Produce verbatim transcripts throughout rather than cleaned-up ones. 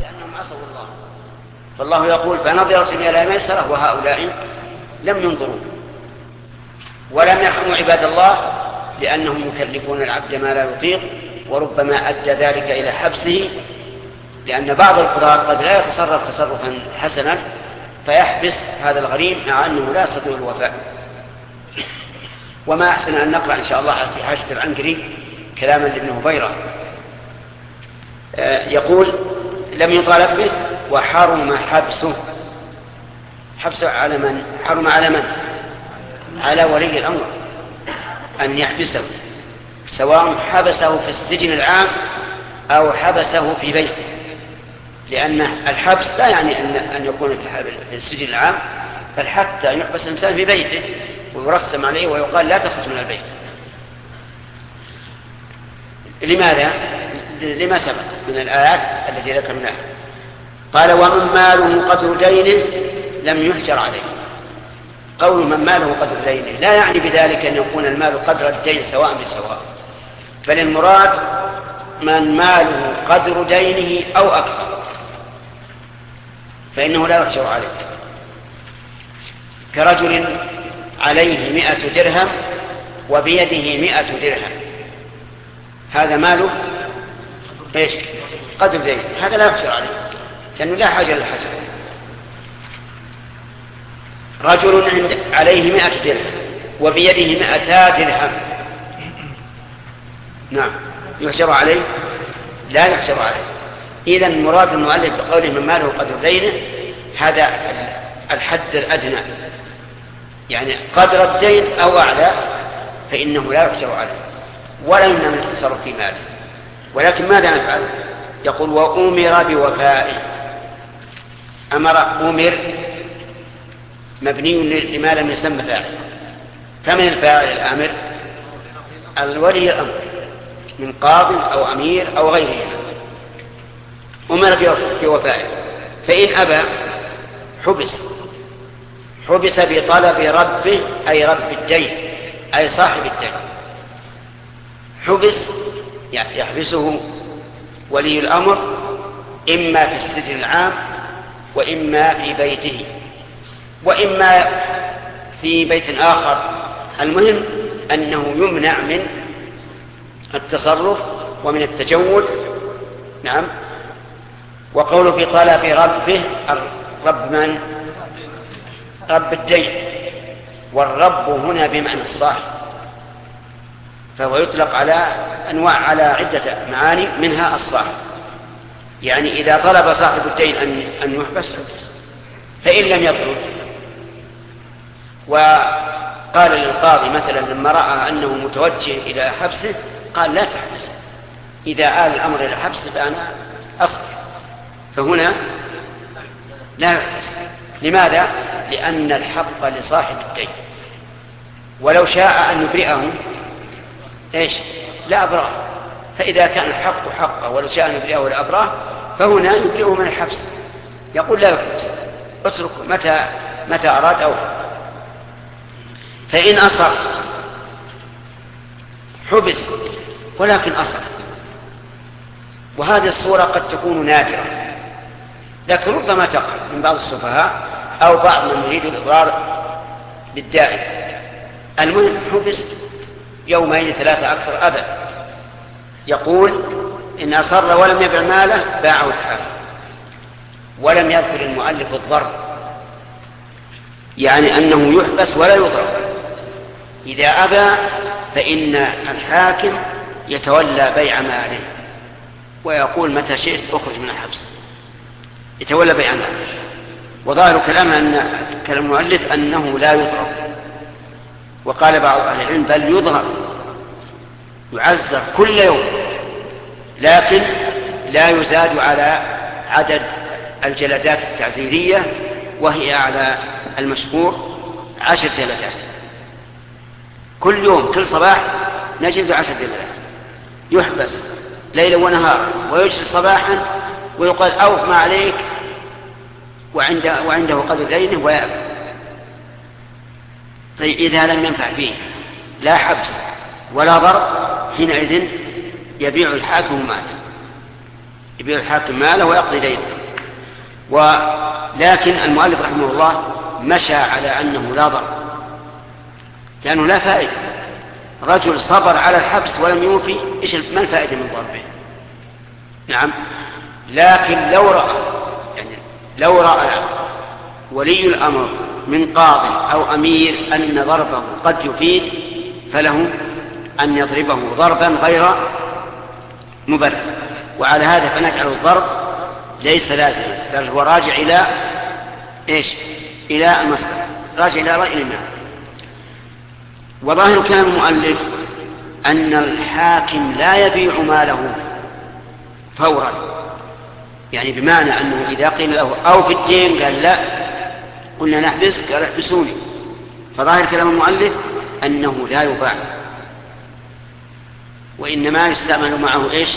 لأنهم عصوا الله. فالله يقول فنظرة إلى ميسرة وهؤلاء لم ينظروا ولم يرحموا عباد الله لأنهم يكلفون العبد ما لا يطيق، وربما أدى ذلك إلى حبسه، لأن بعض القضاة قد لا يتصرف تصرفا حسنا فيحبس هذا الغريم مع أنه لا يستطيع الوفاء. وما أحسن أن نقرأ إن شاء الله في حاشية العنكري كلاما لابن هبيرة يقول لم يطالب به وحرم حبسه. حبسه على من؟ حرم على من؟ على ولي الأمر أن يحبسه، سواء حبسه في السجن العام أو حبسه في بيته، لأن الحبس لا يعني أن يكون في السجن العام، بل حتى يحبس الإنسان في بيته ويرسم عليه ويقال لا تخرج من البيت. لماذا؟ لما سبق من الآيات التي ذكرناها. قال ومن ماله قدر دينه لم يحجر عليه. قول من ماله قدر دينه لا يعني بذلك أن يكون المال قدر الدين سواء بسواء، بل المراد من ماله قدر دينه أو أكثر فإنه لا يحجر عليه. كرجل عليه مئة درهم وبيده مئة درهم، هذا ماله إيش؟ قدر دينه، هذا لا يحجر عليه لأنه لا حاجة للحجر. رجل عند عليه مئة درهم وبيده مئتا درهم، نعم يحجر عليه؟ لا يحجر عليه. إذن مراد المؤلف بقوله من ماله قدر دينه هذا الحد الأدنى، يعني قدر الدين أو أعلى فإنه لا يحجر عليه ولا يمنع من التصرف في ماله. ولكن ماذا نفعل؟ يقول وأمر بوفائه. أمر أمر مبني لما لم يسمى فاعل، فمن الفاعل الآمر؟ الولي الأمر من قاضي أو أمير أو غيره. أمر بوفائه، فإن أبى حبس حبس بطلب ربه أي رب الدين أي صاحب الدين. حبس يحبسه ولي الأمر إما في السجن العام وإما في بيته وإما في بيت آخر. المهم أنه يمنع من التصرف ومن التجول. نعم. وقوله في طلب ربه، الرب من؟ رب الدين، والرب هنا بمعنى الصاحب، فهو يطلق على أنواع على عدة معاني منها الصاحب. يعني إذا طلب صاحب الدين أن يحبس حبس، فإن لم يطلب وقال للقاضي مثلا لما رأى أنه متوجه إلى حبسه قال لا تحبس، إذا آل الأمر إلى حبس فأنا أصبر، فهنا لا يحبس. لماذا؟ لأن الحق لصاحب الدين، ولو شاء أن يبرئه إيش؟ لا أبرأه. فإذا كان الحق حقه ولو شاء أن يبرئه لا أبرأه فهنا يبرئه من الحبس، يقول لا يحبس، اترك متى متى أراد أو فإن أصر حبس ولكن أصر. وهذه الصورة قد تكون نادرة لكن ربما تقع من بعض السفهاء أو بعض من يريد الإضرار بالداعي. المهم حبس يومين ثلاثة أكثر أبد. يقول إن أصر ولم يبع ماله باعه الحاكم. ولم يذكر المؤلف الضرب، يعني أنه يحبس ولا يضرب. إذا أبى فإن الحاكم يتولى بيع ماله ويقول متى شئت أخرج من الحبس، يتولى بيع ماله. وظاهر كلام أن كلام المؤلف أنه لا يضرب، وقال بعض أهل العلم بل يضرب يعذر كل يوم، لكن لا يزاد على عدد الجلدات التعزيرية وهي على المشهور عشر جلدات كل يوم، كل صباح نجد عشر جلدات. يحبس ليلا ونهارا ويجلس صباحا ويقال أوف ما عليك وعنده, وعنده قدر دينه ويأبى. طيب إذا لم ينفع فيه لا حبس ولا ضرب حينئذ يبيع الحاكم ماله، يبيع الحاكم ماله ويقضي دينه. ولكن المؤلف رحمه الله مشى على أنه لا ضرر، لأنه لا فائدة. رجل صبر على الحبس ولم يوفي، إيش ما الفائدة من ضربه؟ نعم. لكن لو رأى يعني لو رأى ولي الأمر من قاضي أو أمير أن ضربه قد يفيد، فله أن يضربه ضربا غير مبرر. وعلى هذا فنجعل الضرب ليس لازما، بل هو راجع إلى إيش؟ إلى المصلحة، راجع إلى رأي الإمام. وظاهر كلام المؤلف أن الحاكم لا يبيع ماله فورا، يعني بمعنى أنه إذا قيل له أو في الدين قال لا، قلنا نحبس، قال احبسوني. فظاهر كلام المؤلف أنه لا يباع، وإنما يستعمل معه إيش؟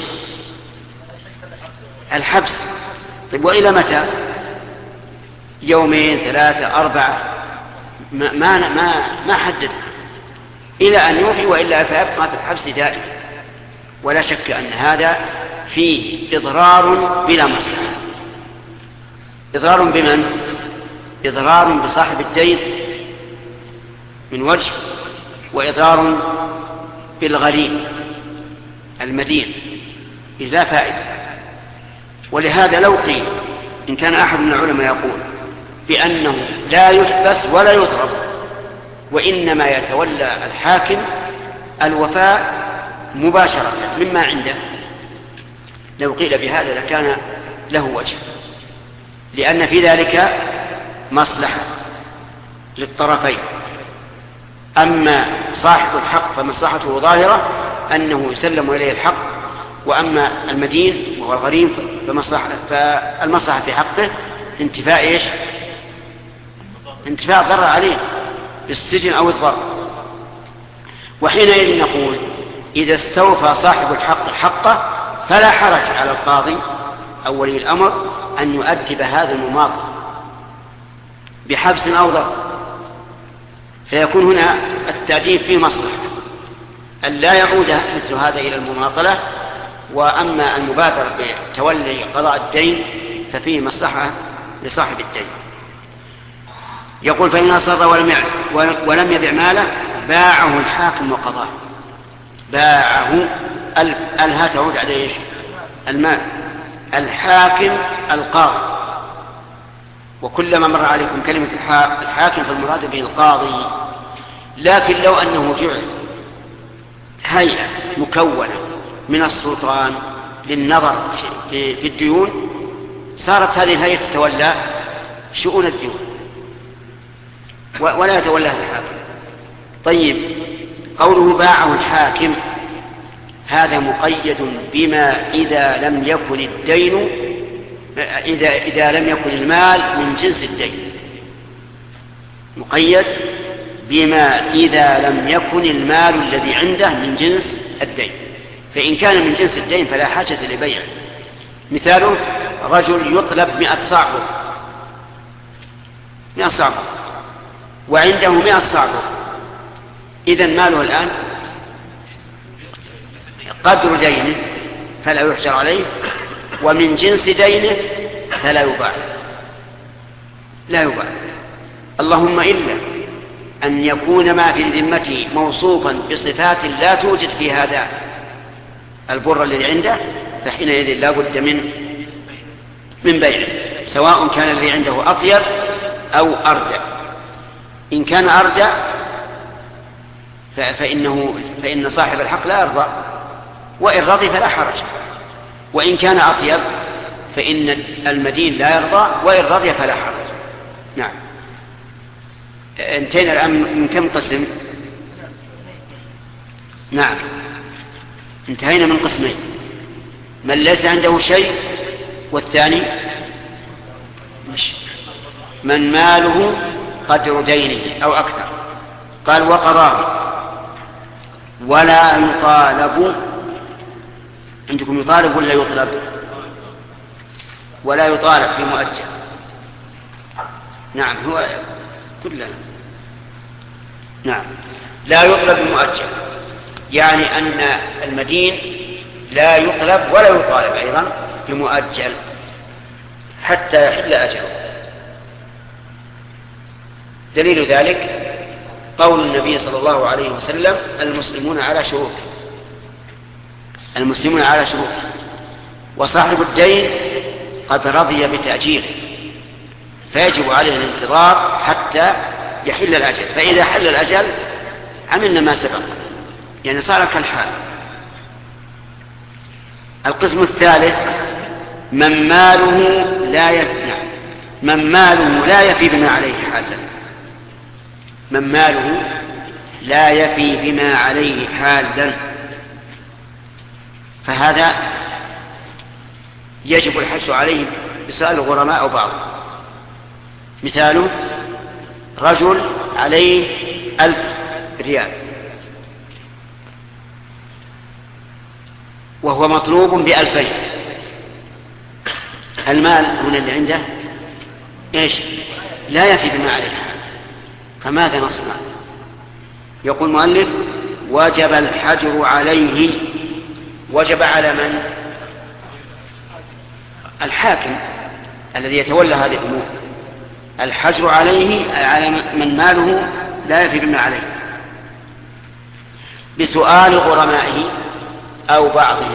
الحبس. طيب وإلى متى؟ يومين ثلاثة أربعة، ما ما ما, ما حدد، إلى أن يوفي، وإلا فيبقى في الحبس دائما. ولا شك أن هذا فيه إضرار بلا مصلحة. إضرار بمن؟ إضرار بصاحب الدين من وجه، وإضرار بالغريم المدين إذ لا فائدة. ولهذا لو قيل إن كان أحد من العلماء يقول بأنه لا يحبس ولا يضرب، وإنما يتولى الحاكم الوفاء مباشرة مما عنده، لو قيل بهذا لكان له وجه، لأن في ذلك مصلحة للطرفين. أما صاحب الحق فمصلحته ظاهرة أنه يسلم إليه الحق، وأما المدين وهو الغريم فمصلحة فالمصلحة في حقه انتفاء إيش؟ انتفاء ضرر عليه بالسجن أو الضرر. وحينئذ نقول إذا استوفى صاحب الحق حقه فلا حرج على القاضي أو ولي الأمر أن يؤدب هذا المماطل بحبس أو ضرب، فيكون هنا التأديب فيه مصلحة أن لا يعود مثل هذا إلى المماطلة. وأما المبادرة بتولي قضاء الدين ففيه مصلحة لصاحب الدين. يقول فإن أصر ولم يبع ماله باعه الحاكم وقضاه. باعه الها تعود على إيش؟ المال. الحاكم القاضي، وكلما مر عليكم كلمة الحاكم فالمراد به القاضي. لكن لو أنه جعل هيئة مكونة من السلطان للنظر في الديون، صارت هذه الهيئة تتولى شؤون الديون ولا يتولاها الحاكم. طيب قوله باعه الحاكم هذا مقيد بما إذا لم يكن الدين إذا, إذا لم يكن المال من جنس الدين، مقيد بما إذا لم يكن المال الذي عنده من جنس الدين. فإن كان من جنس الدين فلا حاجة لبيعه. مثاله رجل يطلب مئة صاع بر، مئة صاع بر وعنده مئة صاع بر، إذن ماله الآن قدر دينه فلا يحجر عليه، ومن جنس دينه فلا يباع، لا يباع. اللهم إلا أن يكون ما في ذمته موصوفا بصفات لا توجد في هذا البر الذي عنده، فحينئذ لا بد من من بيعه، سواء كان الذي عنده أطيب أو أردع. إن كان أردع فإنه فإن صاحب الحق لا يرضى، وإن رضي فلا حرج. وإن كان أطيب فإن المدين لا يرضى، وإن رضي فلا حرج. نعم. انتهينا الآن من كم قسم؟ نعم، انتهينا من قسمين: من ليس عنده شيء، والثاني من ماله قدر دينه أو أكثر. قال وقضاه ولا يطالب. عندكم يطالب ولا يطلب؟ ولا يطالب في مؤجل. نعم هو كلنا. نعم لا يطلب المؤجل، يعني أن المدين لا يطلب ولا يطالب أيضا بمؤجل. حتى يحل أجله. دليل ذلك قول النبي صلى الله عليه وسلم: المسلمون على شروط المسلمون على شروط وصاحب الدين قد رضي بتأجيله، فيجب عليه الانتظار حتى يحل الأجل، فإذا حل الأجل عملنا ما سبق، يعني صار كالحال. القسم الثالث: من ماله لا يفي من ماله لا يفي بما عليه حالا من ماله لا يفي بما عليه حالا فهذا يجب الحث عليه بسؤال الغرماء أو بعض. مثاله: رجل عليه ألف ريال وهو مطلوب بألفين، المال هنا اللي عنده إيش؟ لا يفي بما عليه حال، فماذا نصنع؟ يقول المؤلف: وجب الحجر عليه. وجب على من؟ الحاكم الذي يتولى هذه الأمور. الحجر عليه على من ماله لا يفي بما عليه بسؤال غرمائه أو بعضهم.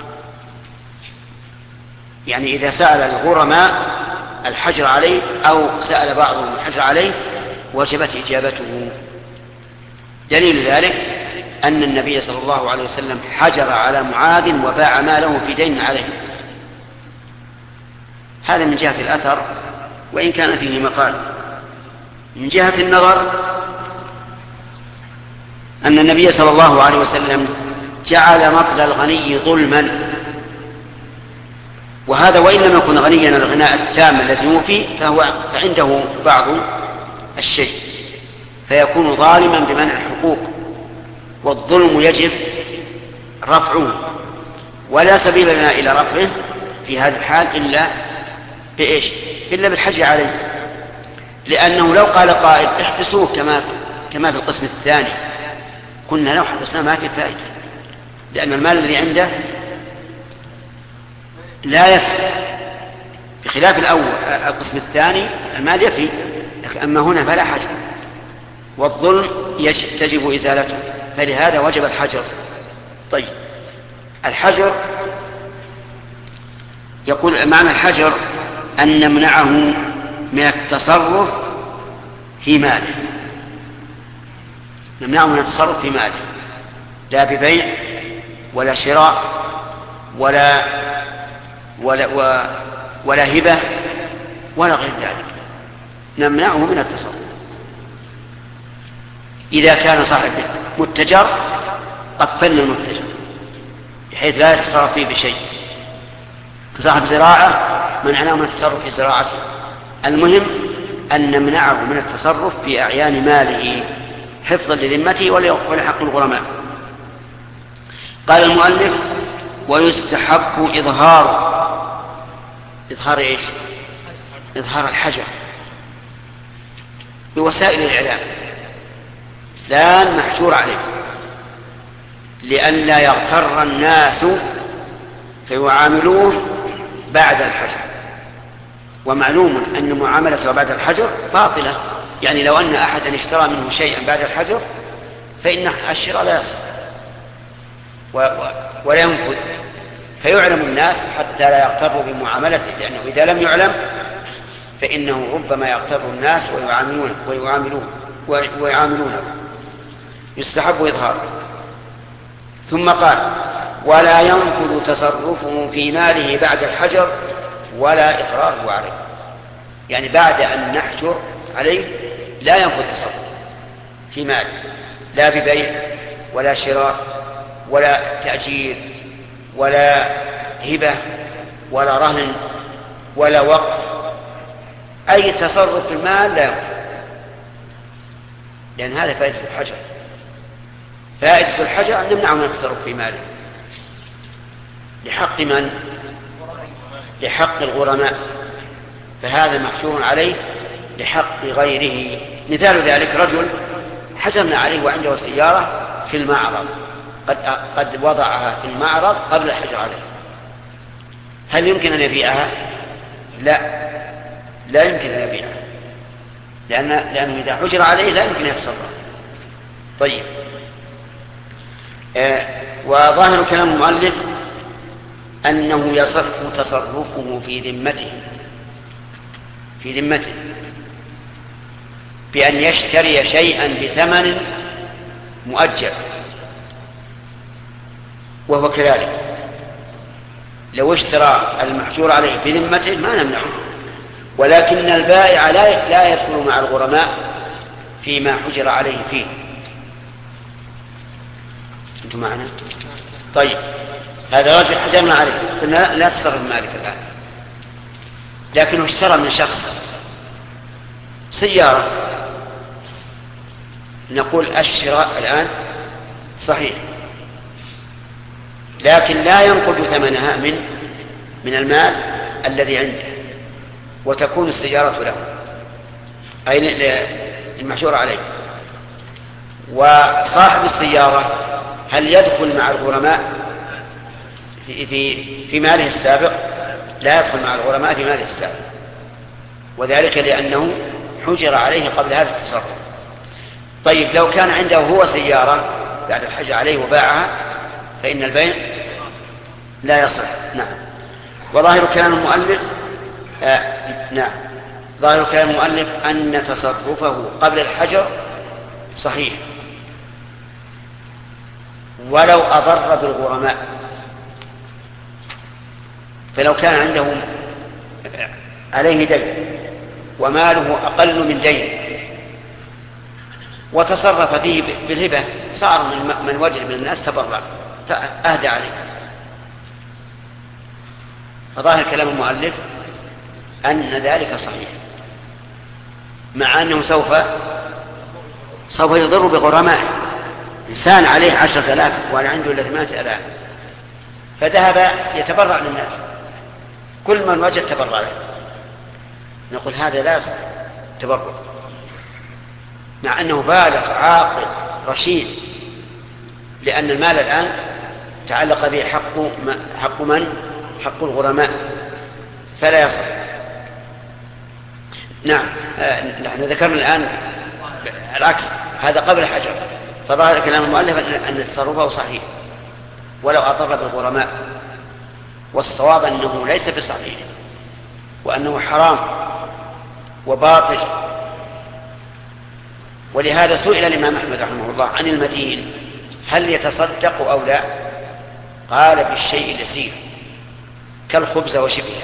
يعني إذا سأل الغرماء الحجر عليه أو سأل بعضهم الحجر عليه وجبت إجابته. دليل ذلك أن النبي صلى الله عليه وسلم حجر على معاذ وباع ماله في دين عليه. هذا من جهة الأثر وإن كان فيه مقال. من جهة النظر أن النبي صلى الله عليه وسلم جعل مقل الغني ظلما، وهذا وإن لم يكن غنيا الغناء التام الذي يوفي فهو فعنده بعض الشيء، فيكون ظالما بمنع الحقوق، والظلم يجب رفعه، ولا سبيل لنا إلى رفعه في هذا الحال إلا بإيش؟ إلا بالحج عليه، لأنه لو قال قائل احبسوه كما كما في القسم الثاني قلنا لو حبسنا ما في فائدة، لأن المال الذي عنده لا يفي، بخلاف الأول القسم الثاني المال يفي، أما هنا فلا حجر، والظلم تجب إزالته، فلهذا وجب الحجر. طيب، الحجر يقول معنى الحجر أن نمنعه من التصرف في ماله، نمنعه من التصرف في ماله، لا ببيع ولا شراء ولا ولا ولا هبة ولا غير ذلك، نمنعه من التصرف. إذا كان صاحب متجر قفلنا المتجر بحيث لا يتصرف فيه بشيء، صاحب زراعة منعناه من التصرف في زراعته. المهم أن نمنعه من التصرف في أعيان ماله حفظا لذمته ولحق الغرماء. قال المؤلف: ويستحب إظهار إظهار إيش؟ إظهار الحجر بوسائل الإعلام، فلان محجور عليه، لئلا يغتر الناس فيعاملوه بعد الحجر. ومعلوم أن معاملته بعد الحجر باطلة، يعني لو أن أحدا اشترى منه شيئا بعد الحجر فإن الشراء لا يصح ولا ينفذ، فيعلم الناس حتى لا يغتروا بمعاملته، لأنه إذا لم يعلم فإنه ربما يغتر الناس ويعاملونه ويعاملونه ويعاملونه. يستحب إظهاره. ثم قال: ولا ينفذ تصرفه في ماله بعد الحجر ولا إقراره عليه، يعني بعد أن نحجر عليه لا ينفذ تصرفه في ماله، لا ببيع ولا شراء ولا تأجير ولا هبة ولا رهن ولا وقف، أي تصرف في المال لا ينفذ، لأن هذا فائدة الحجر. فائدة الحجر أن نمنع من التصرف في ماله لحق من؟ لحق الغرماء، فهذا محجور عليه لحق غيره. مثال ذلك: رجل حجرنا عليه وعنده سيارة في المعرض، قد قد وضعها في المعرض قبل الحجر عليه، هل يمكن أن يبيعها؟ لا لا يمكن أن يبيعه، لأن لأنه إذا حجر عليه لا يمكن أن يتصرف. طيب، آه وظاهر كلام المؤلف أنه يصح تصرفه في ذمته في ذمته بأن يشتري شيئا بثمن مؤجل، وهو كذلك لو اشترى المحجور عليه بذمته ما نمنعه، ولكن البائع لا لا يدخل مع الغرماء فيما حجر عليه فيه. أنتم معنا؟ طيب، هذا رجل حجرنا عليه قلنا لا تصرف مالك الآن، لكنه اشترى من شخص سيارة، نقول الشراء الآن صحيح، لكن لا ينقض ثمنها من من المال الذي عنده، وتكون السيارة له أي المحجور عليه. وصاحب السيارة هل يدخل مع الغرماء في في في ماله السابق؟ لا يدخل مع الغرماء في ماله السابق، وذلك لأنه حجر عليه قبل هذا التصرف. طيب، لو كان عنده هو سيارة بعد الحجر عليه وباعها فإن البيع لا يصح. نعم. وظاهر كلام المؤلف آه نعم ظاهر كلام المؤلف أن تصرفه قبل الحجر صحيح ولو أضر بالغرماء. فلو كان عنده عليه دين وماله أقل من دين وتصرف فيه بالهبة، صار من وجد من الناس تبرع فأهدى عليه. فظاهر كلام المؤلف أن ذلك صحيح، مع أنه سوف سوف يضر بغرمائه. إنسان عليه عشرة آلاف وأنا عنده إلا ثمانية آلاف، فذهب يتبرع للناس، كل من وجد تبرع له، نقول هذا لا يصح تبرع، مع أنه بالغ عاقل رشيد، لأن المال الآن تعلق به حق حق من؟ حق الغرماء، فلا يصح. نعم. آه نحن ذكرنا الآن العكس، هذا قبل الحجر، فظاهر كلام المؤلف أن تصرفه صحيح ولو أضر بالغرماء، والصواب أنه ليس بصحيح وأنه حرام وباطل. ولهذا سئل الإمام أحمد رحمه الله عن المدين هل يتصدق أو لا؟ قال بالشيء اليسير كالخبز وشبهه،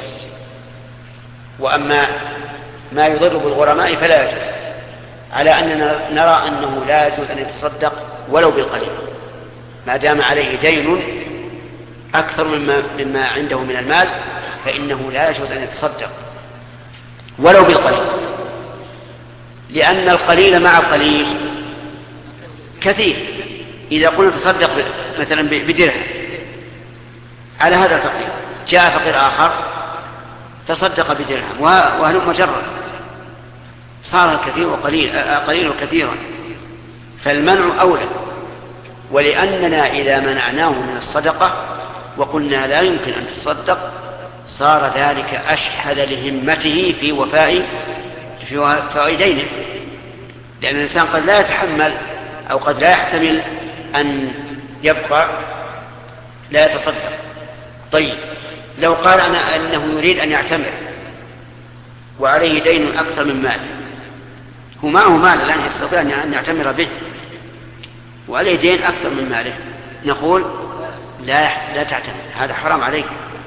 وأما ما يضر بالغرماء فلا يجوز، على أننا نرى أنه لا يجوز أن يتصدق ولو بالقليل ما دام عليه دين أكثر مما, مما عنده من المال، فإنه لا يجوز أن يتصدق ولو بالقليل، لأن القليل مع القليل كثير. إذا قلنا تصدق مثلا بدرهم على هذا الفقير، جاء فقير آخر تصدق بدرهم وهلم جرا، صار الكثير وقليل قليل وكثيرا، فالمنع أولى. ولأننا إذا منعناه من الصدقة وقلنا لا يمكن أن تصدق، صار ذلك أشحذ لهمته في وفاء في وفاء دينه، لأن الإنسان قد لا يتحمل أو قد لا يحتمل أن يبقى لا يتصدق. طيب، لو قال أنا أنه يريد أن يعتمر وعليه دين أكثر من مال، هو معه مال الآن يستطيع أن يعتمر به وعليه دين أكثر من ماله، نقول لا لا تعتمر، هذا حرام عليك.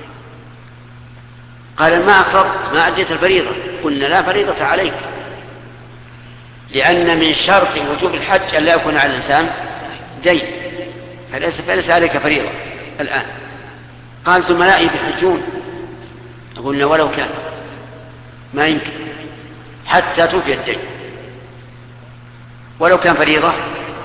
قال ما أفرضت ما أديت الفريضة، قلنا لا فريضة عليك، لأن من شرط وجوب الحج أن لا يكون على الإنسان دين، فليس, فليس عليك فريضة الآن. قال زملائي بحجون، قلنا ولو كان ما يمكن حتى توفي الدين، ولو كان فريضة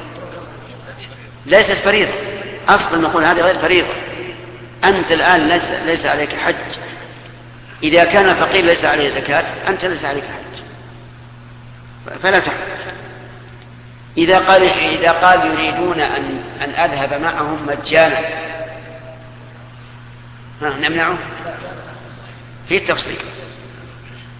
ليست فريضة أصلا، نقول هذه غير فريضة. أنت الآن ليس, ليس عليك حج، إذا كان فقير ليس عليه زكاة أنت ليس عليك حج، فلا تحج. إذا قال إذا قال يريدون أن أن أذهب معهم مجانا نمنعه في التفصيل،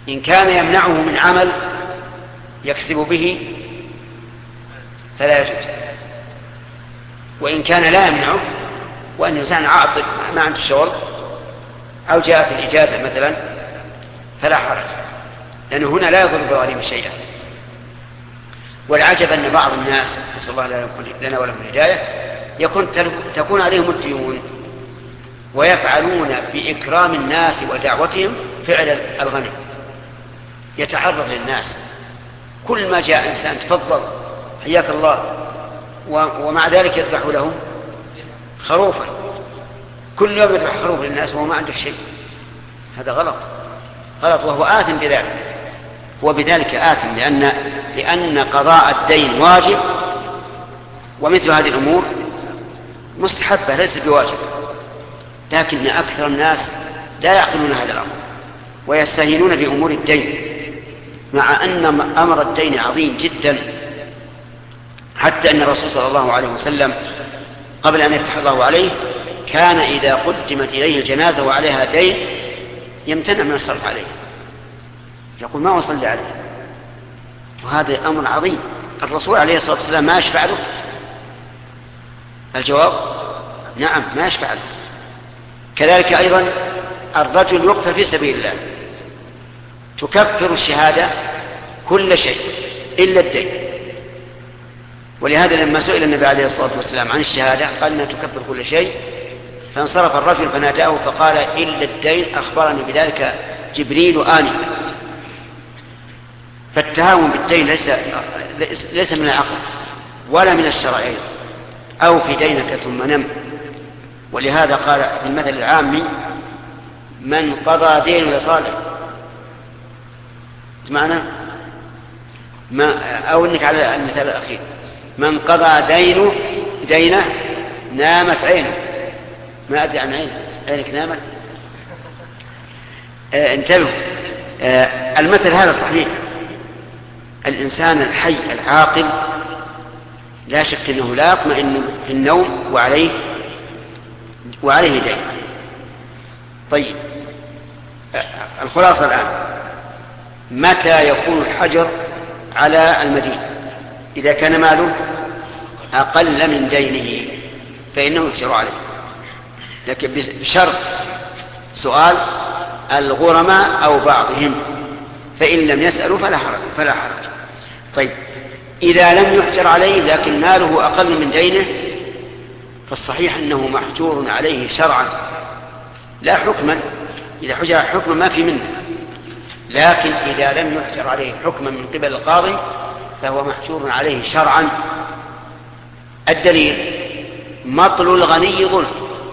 إن كان يمنعه من عمل يكسب به فلا يجوز، وإن كان لا يمنعه وأن إنسان عاطل ما عنده شغل أو جاءت الإجازة مثلا فلا حرج، لأنه هنا لا يضر بغريم شيئا. والعجب أن بعض الناس نسأل الله لنا ولهم الهداية يكون تكون عليهم الديون ويفعلون بإكرام الناس ودعوتهم فعل الغني، يتعرض للناس كل ما جاء إنسان تفضل حياك الله، ومع ذلك يذبح له خروفا، كل يوم يذبح خروف للناس وهو ما عنده شيء. هذا غلط غلط وهو آثم بذلك، هو بذلك آثم لأن, لأن قضاء الدين واجب، ومثل هذه الأمور مستحبة ليس بواجب، لكن أكثر الناس لا يعقلون هذا الأمر ويستهينون بأمور الدين، مع أن أمر الدين عظيم جدا، حتى أن الرسول صلى الله عليه وسلم قبل أن يفتح الله عليه كان إذا قدمت إليه الجنازة وعليها دين يمتنع من الصرف عليه، يقول ما وصل عليه، وهذا أمر عظيم. الرسول عليه الصلاة والسلام ما يشفع له؟ الجواب نعم ما يشفع له. كذلك أيضا الرجل يقتل في سبيل الله تكفر الشهادة كل شيء إلا الدين، ولهذا لما سئل النبي عليه الصلاة والسلام عن الشهادة قال إنها تكفر كل شيء، فانصرف الرجل فناداه فقال إلا الدين أخبرني بذلك جبريل آني. فالتهاون بالدين ليس, ليس من العقل ولا من الشرع أيضا، أو في دينك ثم نم. ولهذا قال في المثل العامي من قضى دين لصالح معنى ما، أو إنك على المثال الأخير من قضى دينه دينه نامت عينه، ما أدري عن عينه عينك نامت. آه انتبهوا، آه المثل هذا صحيح. الإنسان الحي العاقل لا شك أنه لا يطمئن في النوم وعليه وعليه دين. طيب آه الخلاصة الآن، متى يكون الحجر على المدين؟ إذا كان ماله أقل من دينه فإنه يحجر عليه، لكن بشرط سؤال الغرماء أو بعضهم، فإن لم يسألوا فلا حرج فلا حرج. طيب إذا لم يحجر عليه لكن ماله أقل من دينه فالصحيح أنه محجور عليه شرعا لا حكما، إذا حجر حكما ما في منه، لكن إذا لم يحجر عليه حكما من قبل القاضي فهو محجور عليه شرعا. الدليل مطل الغني ظلم،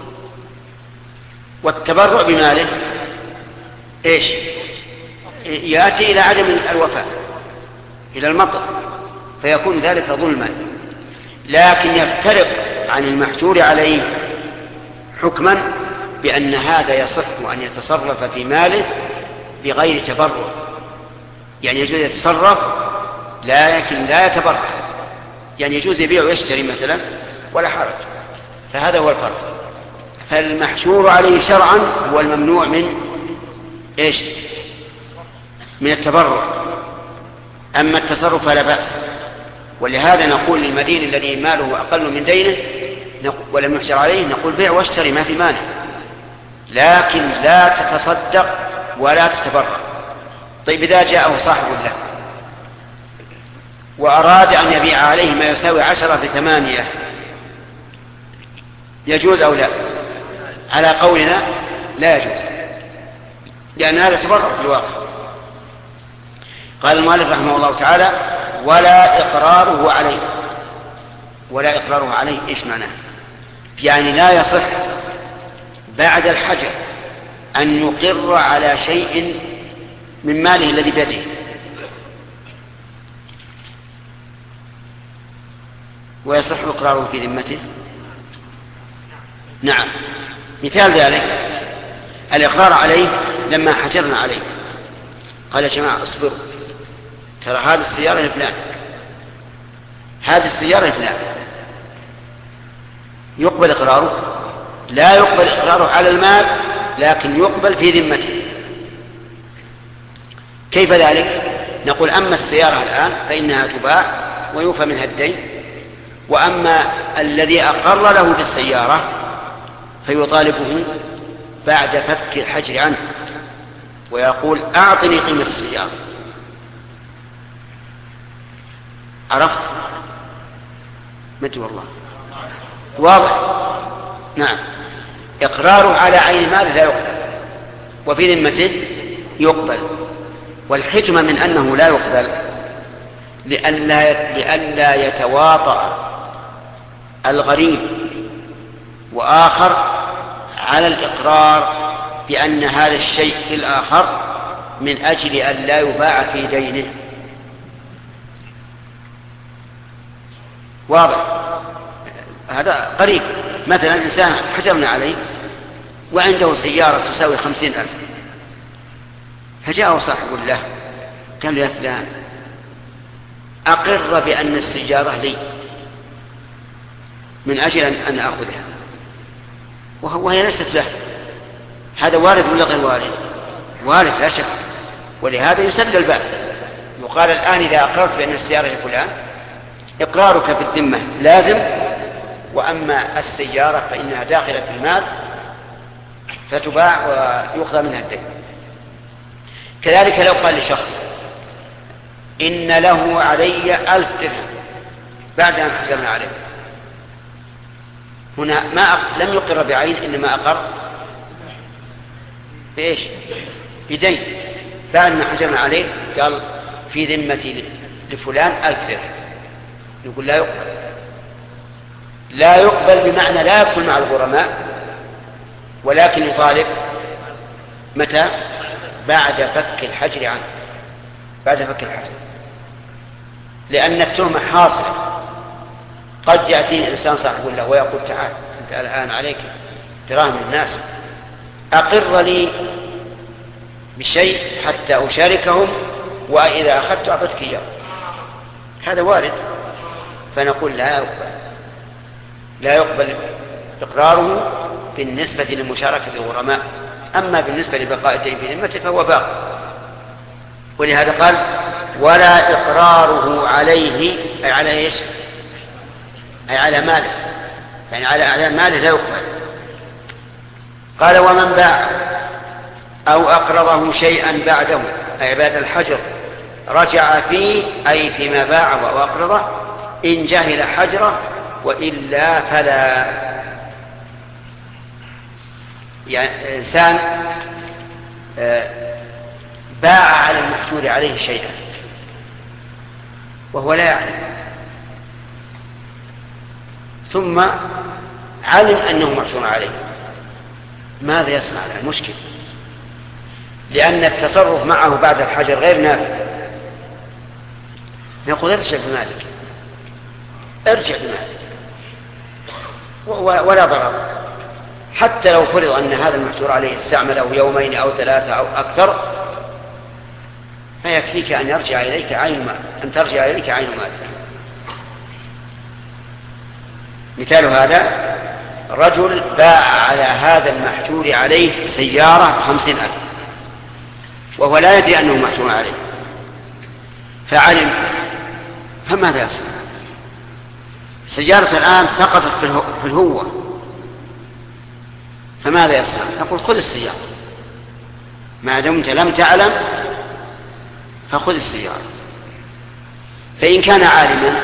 والتبرع بماله إيش؟ يأتي إلى عدم الوفاء، إلى المطل، فيكون ذلك ظلما، لكن يفترق عن المحجور عليه حكما بأن هذا يصح أن يتصرف في ماله بغير تبرع، يعني يجوز يتصرف لكن لا يتبرع، يعني يجوز يبيع ويشتري مثلا ولا حرج. فهذا هو الفرق. فالمحجور عليه شرعا هو الممنوع من إيش؟ من التبرع، أما التصرف فلا بأس. ولهذا نقول للمدين الذي ماله أقل من دينه ولم يحجر عليه نقول بيع واشتري ما في مانع، لكن لا تتصدق ولا تتبرع. طيب إذا جاءه صاحب له وأراد أن يبيع عليه ما يساوي عشرة في ثمانية يجوز أو لا؟ على قولنا لا يجوز، لأن هذا تبرع في الواقع. قال المؤلف رحمه الله تعالى ولا إقراره عليه. ولا إقراره عليه إيش معناه؟ يعني لا يصح بعد الحجر أن يقر على شيء من ماله الذي بيده، ويصح إقراره في ذمته. نعم، مثال ذلك الإقرار عليه لما حجرنا عليه قال يا جماعة اصبروا، ترى هذه السيارة لفلان، هذه السيارة لفلان، يقبل إقراره؟ لا يقبل إقراره على المال، لكن يقبل في ذمته. كيف ذلك؟ نقول أما السيارة الآن فإنها تباع ويوفى منها الدين، وأما الذي أقر له بالسيارة فيطالبه بعد فك الحجر عنه ويقول أعطني قيمة السيارة. عرفت؟ متى والله واضح. نعم، إقراره على عين مال لا يقبل، وفي ذمته يقبل. والحكمة من أنه لا يقبل لئلا لئلا يتواطأ الغريب وآخر على الإقرار بأن هذا الشيء في الآخر من أجل أن لا يباع في دينه. واضح؟ هذا قريب. مثلا إنسان حجرنا عليه وعنده سيارة تساوي خمسين ألف، فجاءه صاحب له قال يا فلان أقر بأن السيارة لي من أجل أن أخذها، وهي ليست له. هذا وارد ولا غير وارد؟ وارد لا شك. ولهذا يسد الباب، يقال الآن إذا أقررت بأن السيارة لفلان إقرارك في الذمة لازم، وأما السيارة فإنها داخلة في المال فتباع ويقضى منها الدين. كذلك لو قال لشخص إن له علي ألف درهم بعد أن حجرنا عليه، هنا ما أق... لم يقر بعين، إنما أقر بإيش؟ بدين. بعد ما حجرنا عليه قال في ذمتي لفلان ألف درهم، نقول لا يقبل. لا يقبل بمعنى لا يدخل مع الغرماء، ولكن يطالب متى؟ بعد فك الحجر عنه، بعد فك الحجر، لأن التهمة حاصلة. قد يأتي إنسان صاحب له ويقول تعال أنت الآن عليك دراهم الناس، أقر لي بشيء حتى أشاركهم، وإذا أخذت أعطتك إياه. هذا وارد، فنقول لا يقبل لا يقبل إقراره بالنسبة لمشاركة الغرماء. أما بالنسبة لبقاء الدين في ذمته فهو باق. ولهذا قال ولا إقراره عليه، أي على إيش؟ أي على ماله، يعني على على ماله لا يقبل. قال ومن باع أو أقرضه شيئا بعده، أي بعد الحجر، رجع فيه أي فيما باعه أو أقرضه إن جهل حجره، وإلا فلا. يعني إنسان باع على المحجور عليه شيئا وهو لا يعلم، ثم علم أنه محجور عليه، ماذا يصنع؟ المشكل لأن التصرف معه بعد الحجر غير نافع. نقول ارجع بمالك، ارجع بمالك ولا ضرر، حتى لو فرض أن هذا المحجور عليه استعمله يومين أو ثلاثة أو أكثر، فيكفيك أن يرجع إليك عين مال، أن ترجع إليك عين مالك. مثال هذا رجل باع على هذا المحجور عليه سيارة خمسين ألف وهو لا يدري أنه محجور عليه، فعلم، فماذا يصنع؟ سيارة الآن سقطت في الهوة، فماذا يصنع؟ نقول خذ السيارة، ما دمت لم تعلم فخذ السيارة. فإن كان عالما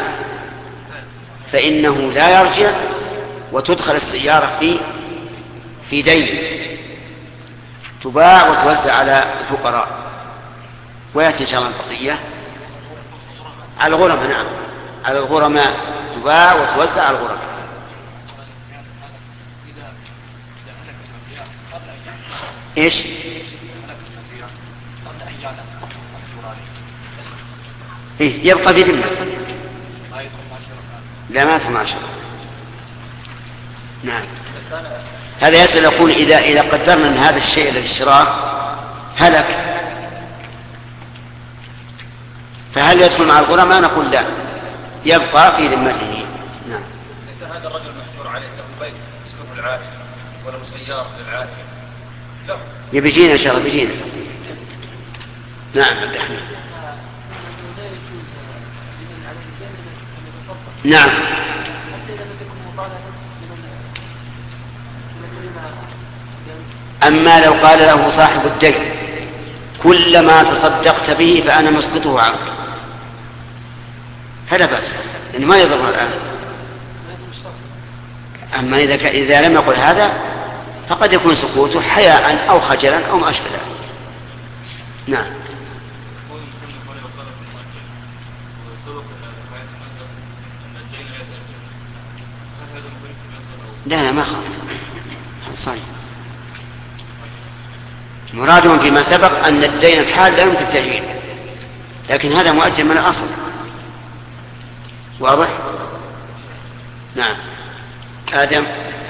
فإنه لا يرجع، وتدخل السيارة في في دين، تباع وتوزع على الفقراء. ويأتي إن شاء الله البقية على الغرماء. نعم، على الغرماء تباع وتوزع على الغرماء. إيش؟ إيه؟ يبقى في ذمة، لا ما تماشى. نعم، هذا يسأل يقول إذا إذا قدرنا أن هذا الشيء الذي اشتراه هلك، فهل يدخل مع الغرماء؟ نقول لا، يبقى في ذمته. نعم. إذا هذا الرجل محجور عليه له بيت يسكنه العافية وله سيارة للعافية، لا يبيجينا إن شاء الله، بيجينا نعم عبد الرحمن. نعم. أما لو قال له صاحب الدين كلما تصدقت به فأنا مسقطه عنك فلا بأس، لأنه ما يضر الآن. أما إذا, ك... إذا لم يقل هذا فقد يكون سقوطه حياء أو خجلا أو ما أشبه ذلك. نعم. لا لا ما خاف صحيح. مرادهم فيما سبق أن الدين الحال لا يمكن تأجيله، لكن هذا مؤجل من الأصل. واضح؟ نعم. آدم.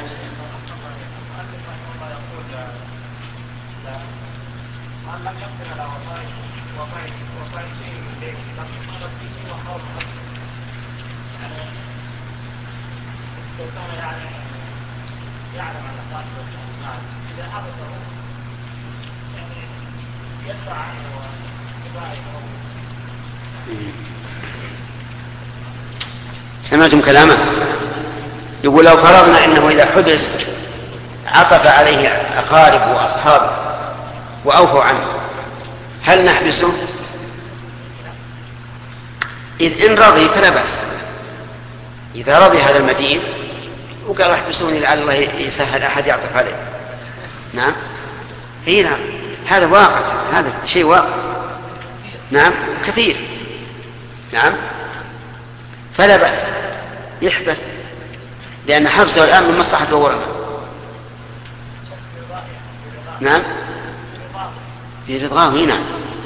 يعلم على صاحب المال إذا حبسه يعني يدفع عنه ويبايعه. سمعتم كلامه؟ يقول لو فرضنا إنه إذا حبس عطف عليه أقارب وأصحابه وأوفوا عنه هل نحبسه؟ إذ إن رضي فلا بأس. إذا رضي هذا المدين وقال احبسوني لعل الله يسهل أحد يعطف عليه. نعم. إيه نعم. هذا واقع، هذا شيء واقع. نعم كثير. نعم فلا بأس يحبس، لأن حبسه الآن من مصلحة ورمه. نعم في رضاه. نعم.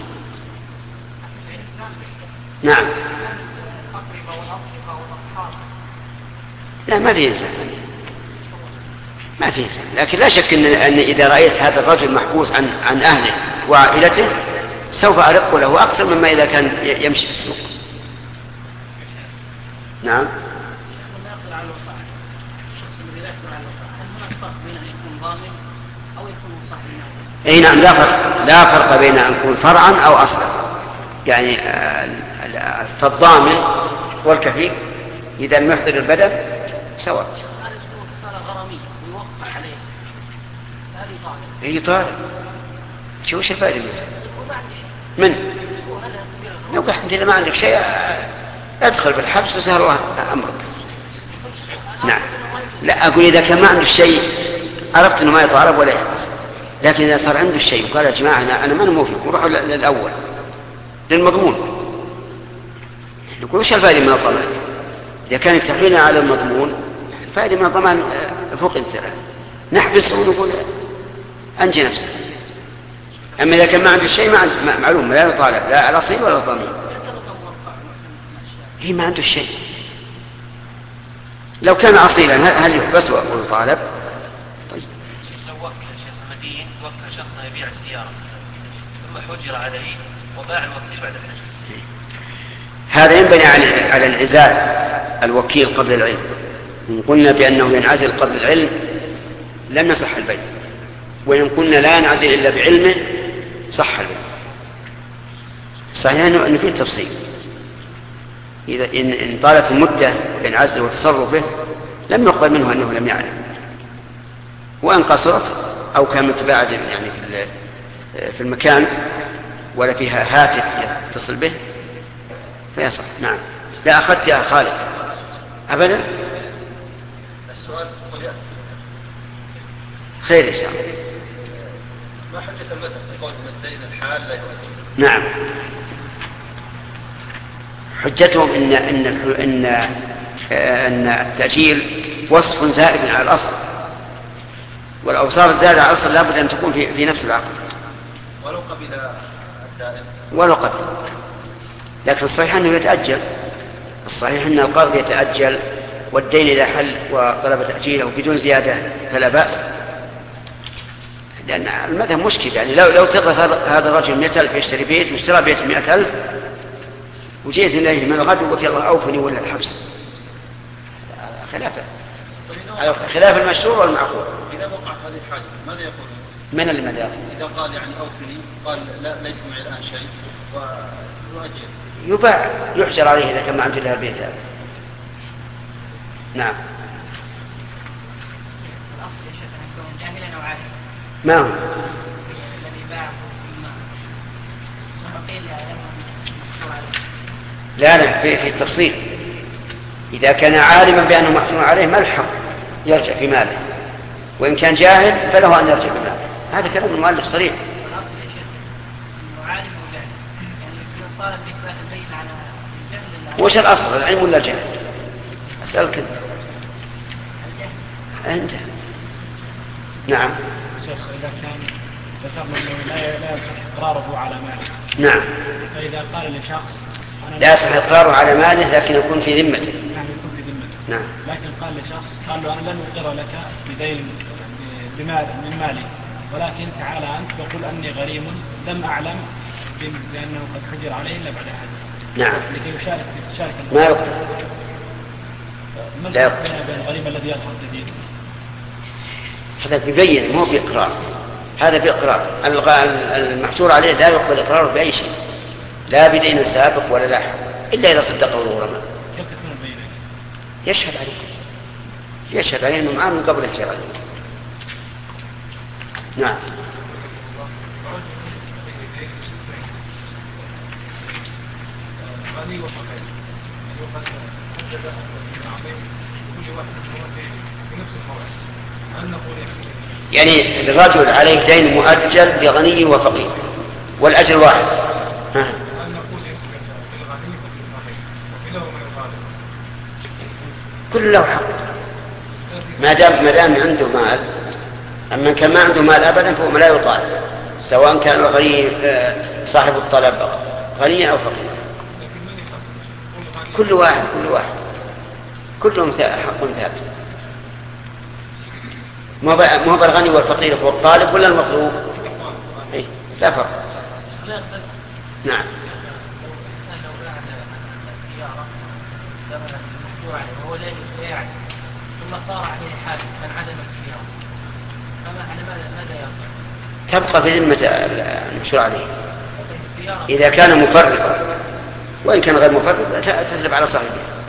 نعم لا ما في إنسان، ما في إنسان، لكن لا شك إن, أن إذا رأيت هذا الرجل محبوس عن, عن أهله وعائلته سوف أرق له أكثر مما إذا كان يمشي في السوق. نعم. أي نعم لا فرق، لا فرق بين أن يكون فرعا أو أصلا، يعني فالضامن والكفيل إذا المحضر البدن سواء. اي طالب شو وش الفائده منه؟ من لو قلت اذا ما عندك شيء ادخل بالحبس وسهل الله امرك. نعم لا اقول اذا كان ما عنده شيء عرفت انه ما يطالب ولا يحبس، لكن اذا صار عنده شيء وقال يا جماعه انا انا ما موافق وروحوا للاول للمضمون، نقول وش الفائده من الضمان؟ اذا كان يتقينا على المضمون الفائده من الضمان فوق الثلاث نحبس ونقول أنجي نفسك. أما إذا كان ما عنده شيء ما معلوم لا يطالب لا الأصيل ولا الضمير. هي ما عنده شيء. لو كان أصيلا هل يحبس ويطالب؟ طيب. لو وكل شيخ مدين وكل شخص يبيع السيارة ثم حجر عليه وباع الوكيل بعد الحجر. هذا ينبني على العزال الوكيل قبل العلم. إن قلنا بأنه ينعزل قبل العلم لم يصح البيع، وإن قلنا لا ينعزل إلا بعلمه صح البيع. صحيح أنه فيه تفصيل، إذا إن طالت المدة بين عزله وتصرفه لم يقبل منه أنه لم يعلم، وإن قصرت أو كان متباعد يعني في المكان ولا فيها هاتف يتصل به فيصح. نعم. لا أخذت يا خالد أبدا. السؤال خير إن شاء الله. ما حجة المثل في قول من الدين الحال لا يؤدي؟ نعم حجتهم إن, إن, إن, إن التأجيل وصف زائد على الأصل، والأوصاف الزائدة على الأصل لابد أن تكون في, في نفس العقد ولو قبل الدائم ولو قبل، لكن الصحيح أنه يتأجل. الصحيح أن القرض يتأجل والدين إذا حل وطلب تأجيله بدون زيادة فلا بأس، لأن المذهب مشكل. يعني لو لو تغرس هذا الرجل مئة ألف يشتري بيت واشترى بيت مئة ألف وجيت إليه من الغد وقلت يلا أوفني ولا الحبس، خلاف خلاف المشروع والمعقول. إذا وقعت هذه الحاجة ماذا يقول؟ من المدار؟ إذا قال يعني أوفني قال لا ليس معي الآن شيء ويؤجل يباع يحجر عليه إذا كان ما عنده إلا البيت هذا. نعم. الأصل يا شيخ أن يكون جاهلا أو عالما. ما هو؟ الذي باع ثم قيل لا لا في, في التفصيل. إذا كان عالما بأنه محجور عليه ما الحق يرجع في ماله، وإن كان جاهل فله أن يرجع في ماله. هذا كلام المؤلف صريح. الأصل يا شيخ أنه عالم وجاهل، يعني يكون طالب بإثبات البين على الجهل. وش الأصل العلم ولا الجهل؟ أسألك أنت. أنت. نعم. شيخ إذا كان ذكرنا أنه لا لا يصح إقراره على ماله. نعم. فإذا قال لشخص لا يصح إقراره على ماله لكن يكون في ذمته. نعم يكون في ذمته. نعم. لكن قال لشخص قال له أنا لن أقر لك بدين بمال من مالي، ولكن تعالى أنت وقل أني غريم لم أعلم بأنه قد حجر عليه إلا بعد حجر. نعم. لكي يشارك يشارك ما يقدر. ما الفرق بين الغريم الذي يدخل الدين؟ هذا بيبين مو بإقرار، هذا بإقرار. المحجور عليه لا يقبل إقراره بأي شيء، لا بدين سابق ولا لاحق إلا إذا صدقه الغرماء. كيف تكون البينة؟ يشهد عليه يشهد عليه أنه معه من قبل الشرع. نعم. يعني الرجل عليه دين مؤجل لغني وفقير والأجر واحد. ها. كل له حق ما دام ما دام عنده مال. أما كان ما عنده مال أبدا فهو لا يطالب، سواء كان الغني صاحب الطلب غني أو فقير. كل واحد كل واحد كلهم حق ثابت. ما هو الغني والفقير هو الطالب ولا المطلوب؟ إيه لا فرق. نعم. وهو لا يعلم ثم صار عليه حادث كان عدم السيارة، فما على ماذا يفعل؟ تبقى في ذمة المشروع عليه إذا كان مفرطا، وإن كان غير مفرط تسلب على صاحبه.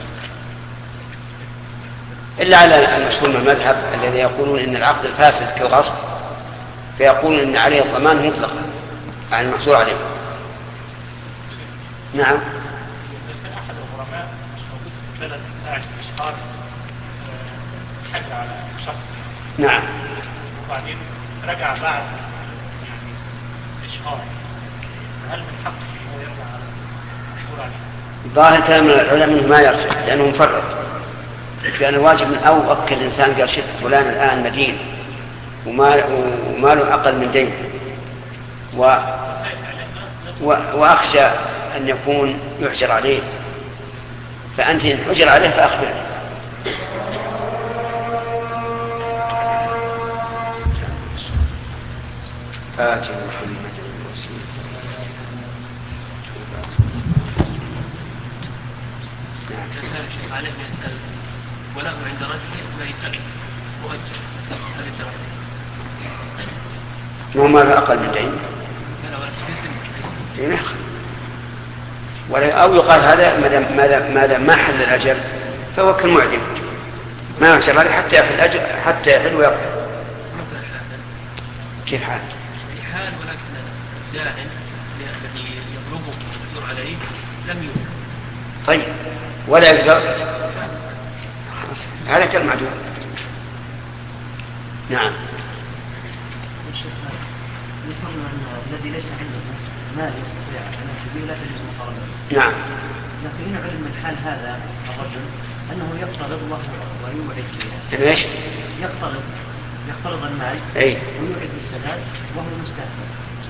إلا على المشهور من المذهب الذي يقولون إن العقد الفاسد كالغصب، فيقولون إن عليه الضمان مطلقا عن المحصول عليه. نعم. أحد الغرماء موجود في البلد ساعة إشهار حج على شخص. نعم. وبعدين رجع بعد يعني إشهار، هل من حقه أنه يرجع على المحصول عليه؟ ظاهر كلام العلماء منه ما يرجع لأنه مفرط، لأن الواجب من أو أكل الإنسان قال شفت فلان الآن مدين وماله أقل من دين و... و... وأخشى أن يكون يحجر عليه، فأنت إن حجر عليه فأخبرني. آتي محمد الوسيلة. عليه يسأل وله عند رجل ميتا مؤجل هل وهو ماذا أقل من دين؟ لا ولا أو يقال هذا ما دام ما حل الأجل فهو كالمعدم ما يحصل عليه حتى يحل الأجل حتى يحل ويقف. كيف حال؟ في حال ولكن الداعم الذي يطلبه الدكتور عليه لم يوجد. طيب ولا يقدر هذا كالمعدوم. نعم. يفرنا أن الذي ليس عنده مال يستطيع أن يشبه لا تجوز مقارنة. نعم. لكن إن علم من حال هذا الرجل أنه يقترض الله ويوعد به. ليش؟ يقترض يقترض المال أي. ويوعد بالسداد وهو مستهدف.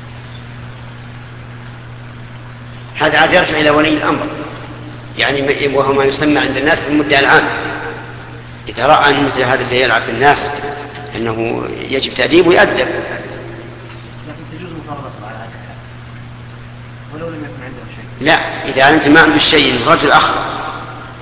هذا عاد يرجع إلى ولي الأمر، يعني وهو ما يسمى عند الناس بالمدعي العام. إذا رأى أن مثل هذا اللي يلعب بالناس أنه يجب تأديبه يؤدب. لكن تجوز مفارقته على هذا الحال ولو لم يكن عنده شيء. لا، إذا أنت ما عنده شيء الرجل أخرق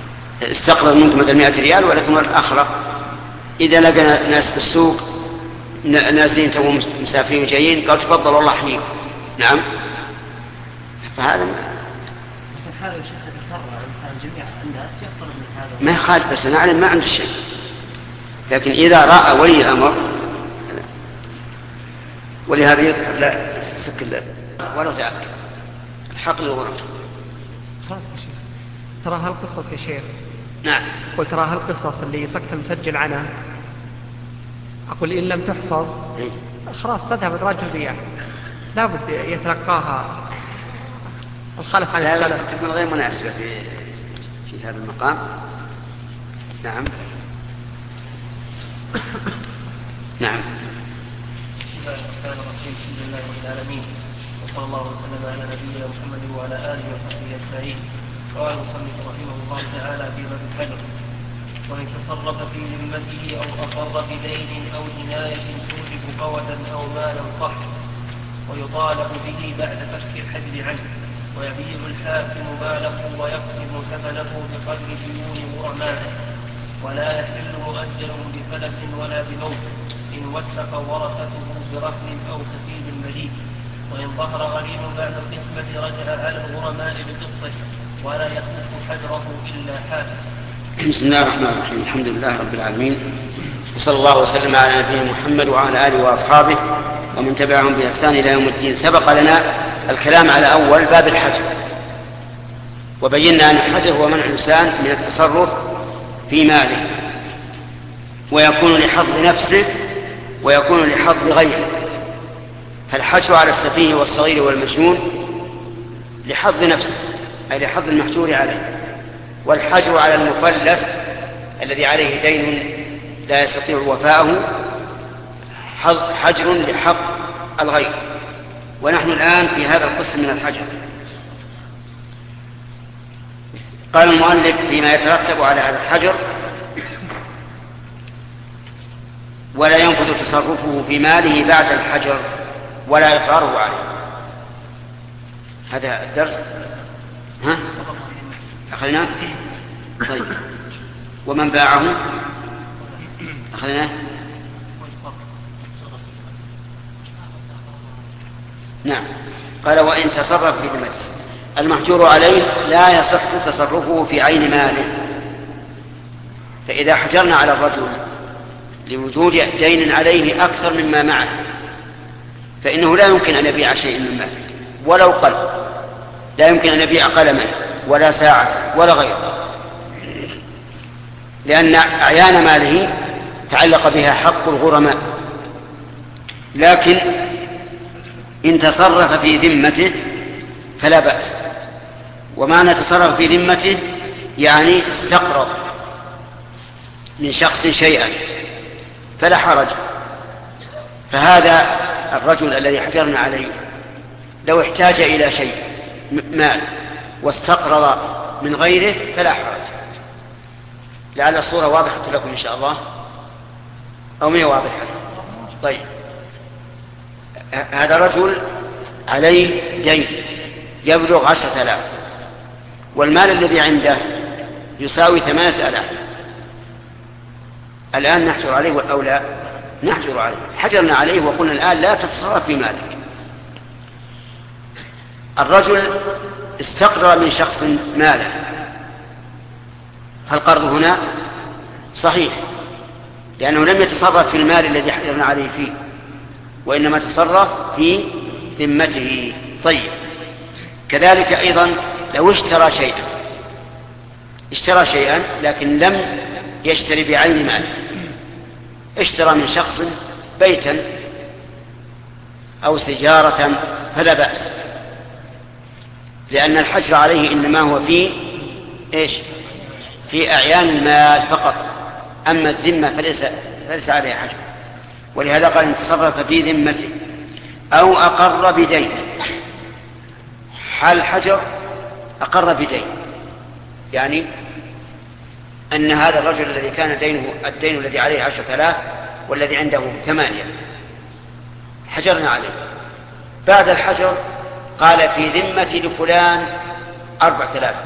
استقرض منك مثل مئة ريال ولكن الأخرق إذا لقى ناس في السوق نازلين تو مسافرين جايين، قال تفضل والله حييك. نعم. فهذا في حال الشيخ يتفرع عن جميع الناس يقترب من هذا ما يخالف، بس نعلم ما عنده شيء. لكن إذا رأى ولي الأمر، ولهذا يذكر لا سك اللب ولا تعبك الحق للغرب. ترى هالقصص يا شيخ، نعم، قلت ترى هالقصص اللي سكت مسجل عنها، أقول إن لم تحفظ خلاص تذهب إدراج الرياح، لا بد يتلقاها الخلف عن السلف. تكون غير مناسبة في في هذا المقام. نعم. نعم. بسم الله الرحمن الرحيم، الحمد لله رب العالمين، وصلى الله وسلم على نبينا محمد وعلى آله وصحبه أجمعين. قال المصنف رحمه الله تعالى في باب الحجر: وإن تصرف في ذمته أو أقر بدين أو جناية توجب قوة أو مالا صح، ويطالب به بعد فك الحجر عنه، ويبيع الحاكم ماله ويقسم ثمنه بقدر ديون غرمائه، ولا يحل مؤجل بفلس ولا بموت إن وثق ورثته برهن أو كفيل مليك. وإن ظهر غريم بعد القسمة رجع على الغرماء بقسطه، ولا يخلف حجره إلا حاكم. بسم الله الرحمن الرحيم، الحمد لله رب العالمين، وصلى الله وسلم على نبينا محمد وعلى آله وأصحابه ومن تبعهم بإحسان إلى يوم الدين. سبق لنا الكلام على أول باب الحجر، وبينا أن الحجر هو منع الإنسان من التصرف في ماله، ويكون لحظ نفسه ويكون لحظ غيره. فالحجر على السفيه والصغير والمجنون لحظ نفسه، أي لحظ المحجور عليه. والحجر على المفلس الذي عليه دين لا يستطيع وفاءه حجر لحق الغير. ونحن الآن في هذا القسم من الحجر. قال المؤلف فيما يترتب على هذا الحجر: ولا ينفذ تصرفه في ماله بعد الحجر ولا إقراره عليه. هذا الدرس ها أخذناه. طيب، ومن باعه أخذناه. نعم. قال: وإن تصرف في ذمته، المحجور عليه لا يصح تصرفه في عين ماله. فإذا حجرنا على الرجل لوجود دين عليه أكثر مما معه، فإنه لا يمكن أن يبيع شيء من ماله ولو قل، لا يمكن أن يبيع قلما ولا ساعة ولا غيره، لأن أعيان ماله تعلق بها حق الغرماء. لكن إن تصرف في ذمته فلا بأس. ومعنى تصرف في ذمته يعني استقرض من شخص شيئا فلا حرج. فهذا الرجل الذي حجرنا عليه لو احتاج إلى شيء مال واستقرض من غيره فلا حرج. لعل الصورة واضحة لكم إن شاء الله، أو ما هي واضحة؟ طيب، هذا رجل عليه دين يبلغ عشرة آلاف، والمال الذي عنده يساوي ثمانية آلاف. الآن نحجر عليه أو لا نحجر عليه؟ حجرنا عليه وقلنا الآن لا تتصرف في مالك. الرجل استقرض من شخص ماله، فالقرض هنا صحيح لأنه لم يتصرف في المال الذي حجرنا عليه فيه، وإنما تصرف في ذمته. طيب، كذلك أيضا لو اشترى شيئا اشترى شيئا لكن لم يشتري بعين مال، اشترى من شخص بيتا أو سيارة فلا بأس، لأن الحجر عليه إنما هو في إيش؟ في أعيان المال فقط، أما الذمة فليس, فليس عليها حجر. ولهذا قال إن تصرف في ذمته أو أقر بدين. حال الحجر أقر بدين، يعني أن هذا الرجل الذي كان دينه الدين الذي عليه عشرة آلاف والذي عنده ثمانية حجرنا عليه. بعد الحجر قال في ذمة لفلان أربعة آلاف،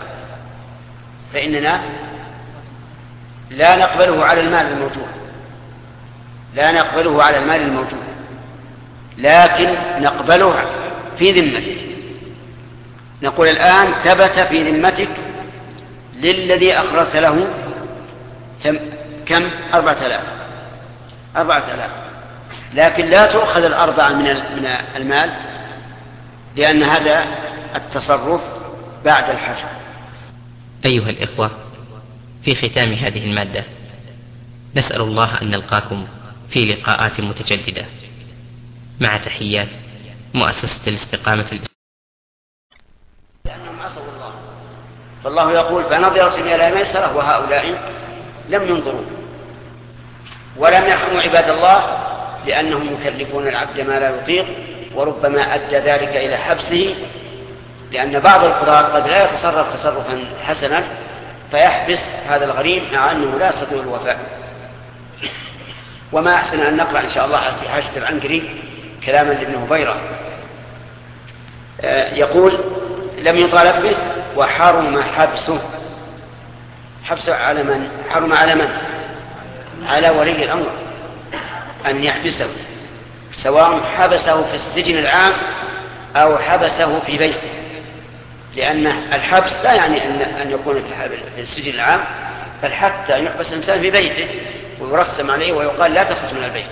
فإننا لا نقبله على المال الموجود، لا نقبله على المال الموجود، لكن نقبله في ذمته. نقول الآن ثبت في ذمتك للذي أقررت له كم؟ أربعة آلاف أربعة آلاف، لكن لا تؤخذ الأربعة من المال، لأن هذا التصرف بعد الحشر. أيها الإخوة، في ختام هذه المادة نسأل الله أن نلقاكم في لقاءات متجددة، مع تحيات مؤسسة الاستقامة الإسلامية. لأنهم عصوا الله، فالله يقول فنظرت إلى ميسرة وهؤلاء لم ينظروا ولم يرحموا عباد الله، لأنهم يكلفون العبد ما لا يطيق، وربما أدى ذلك إلى حبسه، لأن بعض القضاة قد لا يتصرف تصرفا حسنا فيحبس هذا الغريم مع أنه لا يستطيع الوفاء. وما أحسن أن نقرأ إن شاء الله في حاشية العنقري كلاما لابن هبيرة يقول لم يطالب به وحرم حبسه. حبسه على من؟ حرم على من؟ على ولي الأمر أن يحبسه، سواء حبسه في السجن العام أو حبسه في بيته، لأن الحبس لا يعني أن يكون في السجن العام، بل حتى يحبس الإنسان في بيته ويرسم عليه ويقال لا تخرج من البيت.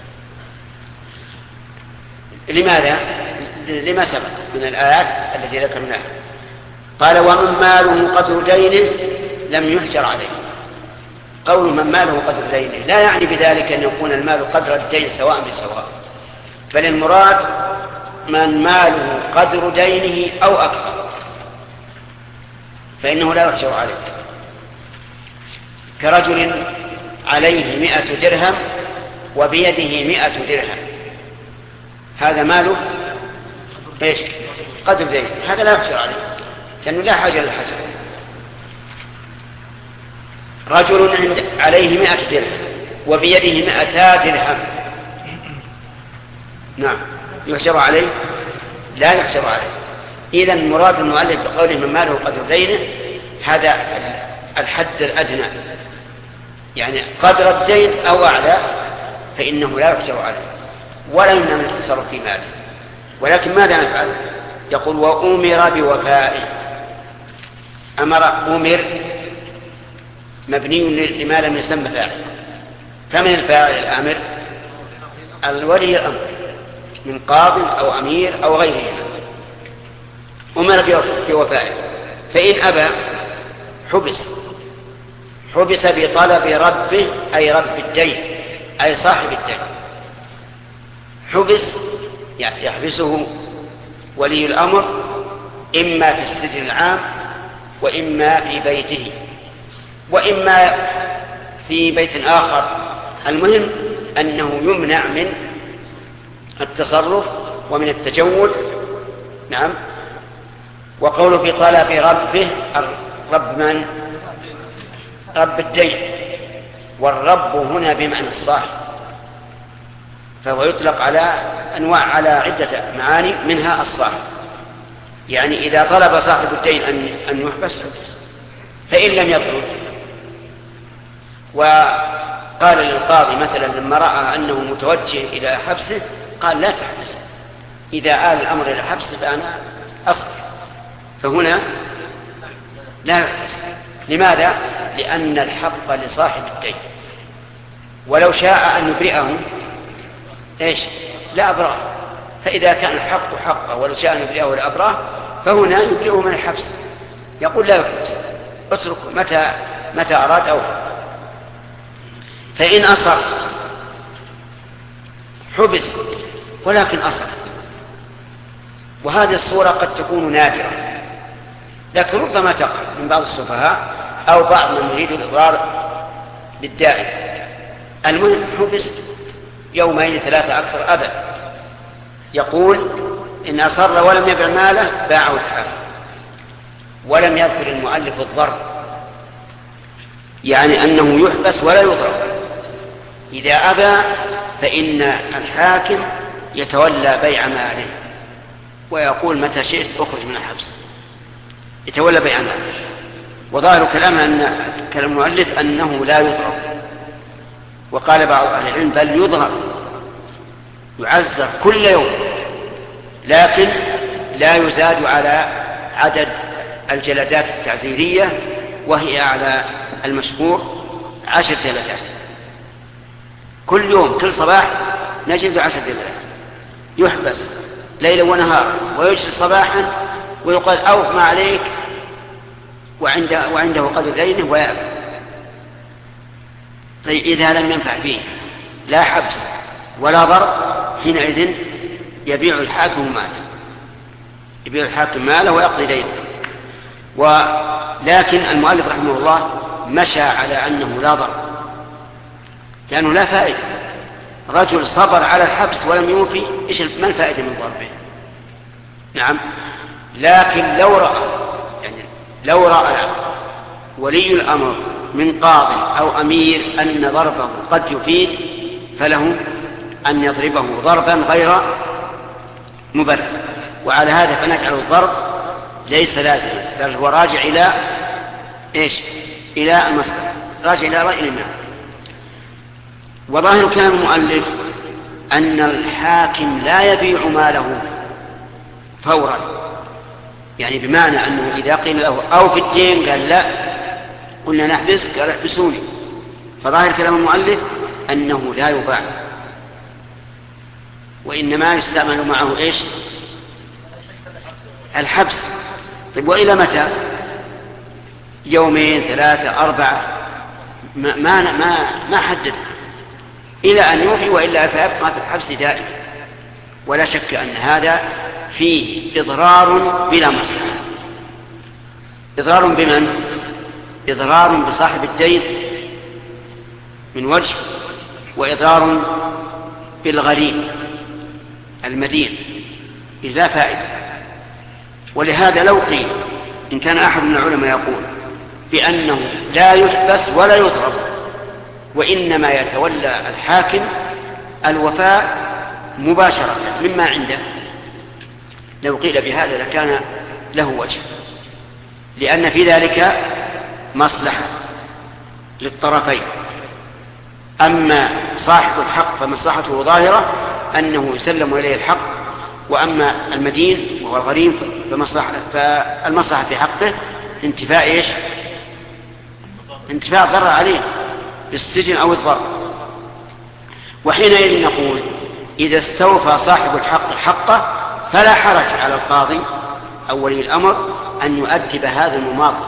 لماذا؟ لما سبق من الآيات التي ذكرناها. قال ومن ماله قدر دينه لم يحجر عليه. قول من ماله قدر دينه لا يعني بذلك أن يكون المال قدر الدين سواء بسواء، بل المراد من ماله قدر دينه أو أكثر فإنه لا يحجر عليه. كرجل عليه مئة درهم وبيده مئة درهم، هذا ماله إيش؟ قدر دين، هذا لا يحجر عليه لأنه لا حاجة للحجر. رجل عند عليه مئة درهم وبيده مئتا درهم، نعم يحجر عليه؟ لا يحجر عليه. إذن مراد المؤلف بقوله من ماله قدر دينه هذا الحد الأدنى، يعني قدر الدين أو أعلى فإنه لا يحجر عليه ولا يمنع من التصرف في ماله. ولكن ماذا نفعل؟ يقول وأمر بوفائه. أمر أمر مبني لما لم يسمى فاعل، فمن الفاعل الآمر؟ الولي الأمر من قاض أو أمير أو غيره. أمر بوفائه، فإن أبى حبس حبس بطلب ربه أي رب الدين أي صاحب الدين. حبس يحبسه ولي الأمر إما في السجن العام وإما في بيته وإما في بيت آخر. المهم أنه يمنع من التصرف ومن التجول. نعم. وقوله في طلب ربه، الرب من؟ رب الدين، والرب هنا بمعنى الصاحب، فهو يطلق على أنواع على عدة معاني منها الصاحب. يعني إذا طلب صاحب الدين أن يحبس حبس، فإن لم يطلب وقال للقاضي مثلا لما رأى أنه متوجه إلى حبسه قال لا تحبس، إذا آل الأمر إلى حبس فأنا أصبر، فهنا لا يحبس. لماذا؟ لأن الحق لصاحب الدين، ولو شاء أن يبرئه إيش؟ لا أبرأه. فإذا كان الحق حقه ولو شاء أن يبرئه لا أبرأه، فهنا يبرئه من الحبس، يقول لا يحبس، اتركه متى متى أراد أو فإن أصر حبس ولكن أصر. وهذه الصورة قد تكون نادرة، لكن ربما تقع من بعض السفهاء أو بعض من يريد الإضرار بالداعي. المهم حبس يومين ثلاثة أكثر أبدا. يقول إن أصر ولم يبع ماله باعه الحاكم. ولم يذكر المؤلف الضرب، يعني أنه يحبس ولا يضرب. إذا أبى فإن الحاكم يتولى بيع ماله ويقول متى شئت أخرج من الحبس، يتولى بيع ماله. وظاهر كلام أن كلام المؤلف أنه لا يضرب، وقال بعض أهل العلم بل يضرب يعزر كل يوم، لكن لا يزاد على عدد الجلدات التعزيرية، وهي على المشهور عشر جلدات كل يوم، كل صباح نجد عشر جلدات، يحبس ليلا ونهارا ويجلس صباحا ويقال أوف ما عليك، وعنده, وعنده قدر دينه ويأبى. طيب إذا لم ينفع فيه لا حبس ولا ضرب، حينئذ يبيع الحاكم ماله، يبيع الحاكم ماله ويقضي دينه. ولكن المؤلف رحمه الله مشى على أنه لا ضرب، لأنه لا فائدة. رجل صبر على الحبس ولم يوفي، إيش ما الفائدة من ضربه؟ نعم. لكن لو رأى يعني لو رأى ولي الأمر من قاضي أو أمير أن ضربه قد يفيد، فله أن يضربه ضربا غير مبرر. وعلى هذا فنجعل الضرب ليس لازما، بل هو راجع إلى إيش؟ إلى المصلحة، راجع إلى رأي الإمام. وظاهر كلام المؤلف أن الحاكم لا يبيع ماله فورا، يعني بمعنى أنه إذا قيل له أو في الدين قال لا، قلنا نحبس قال احبسوني. فظاهر كلام المؤلف أنه لا يباع، وإنما يستعمل معه إيش؟ الحبس. طيب وإلى متى؟ يومين ثلاثة أربعة، ما ما ما, ما حدد، إلى أن يوفي، وإلا فيبقى في الحبس دائما. ولا شك أن هذا فيه إضرار بلا مصلحة. إضرار بمن؟ إضرار بصاحب الدين من وجه، وإضرار بالغريم المدين إذ لا فائدة. ولهذا لو قيل إن كان أحد من العلماء يقول بأنه لا يحبس ولا يضرب، وإنما يتولى الحاكم الوفاء مباشرة مما عنده، لو قيل بهذا لكان له وجه، لأن في ذلك مصلحة للطرفين. أما صاحب الحق فمصلحته ظاهرة أنه يسلم إليه الحق، وأما المدين وهو الغريم فمصلحة فالمصلحة في حقه انتفاء إيش؟ انتفاء الضرر عليه بالسجن أو الضرر. وحينئذ نقول إذا استوفى صاحب الحق حقه فلا حرج على القاضي أو ولي الأمر أن يؤدب هذا المماطل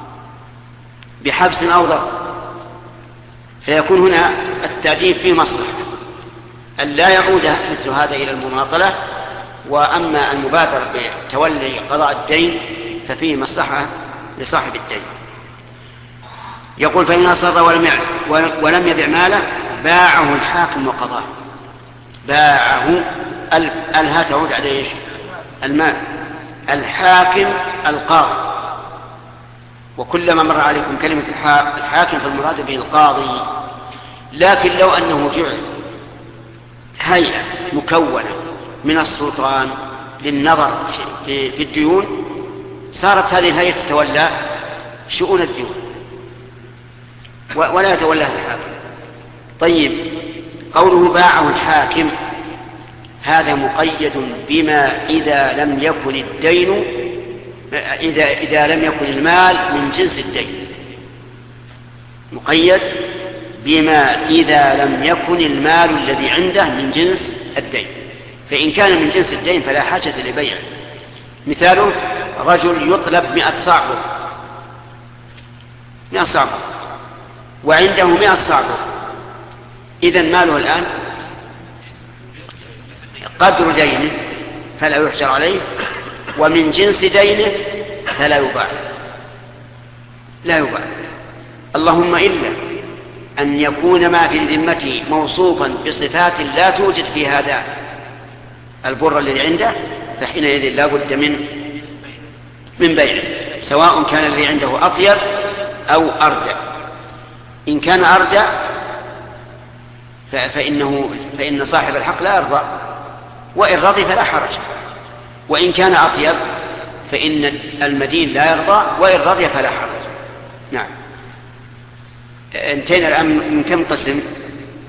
بحبس أو ضرب، فيكون هنا التأديب فيه مصلحة أن لا يعود مثل هذا إلى المماطلة. وأما المبادرة بتولي قضاء الدين ففيه مصلحة لصاحب الدين. يقول فإن أصر ولم ولم يبع ماله باعه الحاكم وقضاه. باعه الها تعود على ايش؟ المال. الحاكم القاضي، وكلما مر عليكم كلمة الحاكم فالمراد به القاضي. لكن لو أنه جعل هيئة مكونة من السلطان للنظر في الديون، صارت هذه الهيئة تتولى شؤون الديون ولا يتولاها الحاكم. طيب قوله باعه الحاكم هذا مقيد بما إذا لم يكن الدين إذا, إذا لم يكن المال من جنس الدين، مقيد بما إذا لم يكن المال الذي عنده من جنس الدين. فإن كان من جنس الدين فلا حاجة لبيعه. مثاله رجل يطلب مئة صاع بر، مئة صاع بر وعنده مئة صاع بر، إذن ماله الآن قدر دينه فلا يحجر عليه، ومن جنس دينه فلا يباع، لا يباع. اللهم إلا أن يكون ما في ذمته موصوفا بصفات لا توجد في هذا البر الذي عنده، فحينئذ لا بد من من بيعه، سواء كان الذي عنده أطيب أو أردع. إن كان أردع فإنه فإن صاحب الحق لا يرضى، وإن رضي فلا حرج. وإن كان أطيب فإن المدين لا يرضى، وإن رضي فلا حرج. نعم. انتهينا الآن من كم قسم؟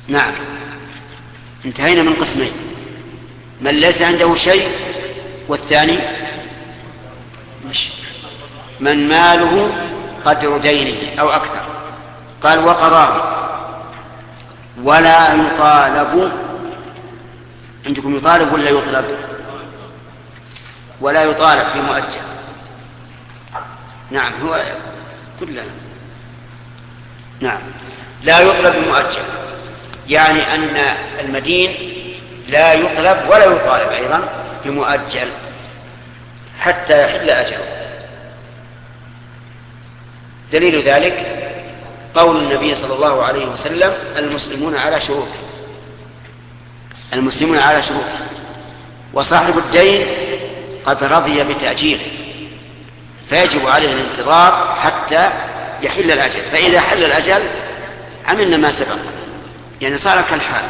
نعم، انتهينا من قسمين، من ليس عنده شيء، والثاني من ماله قدر دينه أو أكثر. قال وقضاه ولا يطالب. عندكم يطالب ولا يطلب؟ ولا يطالب في مؤجل. نعم هو كلنا. نعم لا يطلب بمؤجل، يعني أن المدين لا يطلب ولا يطالب أيضا بمؤجل حتى يحل أجله. دليل ذلك قول النبي صلى الله عليه وسلم المسلمون على شروطه، المسلمون على شروطه، وصاحب الدين قد رضي بتأجيله، فيجب عليه الانتظار حتى يحل الأجل، فإذا حل الأجل عملنا ما سبق، يعني صار كالحال.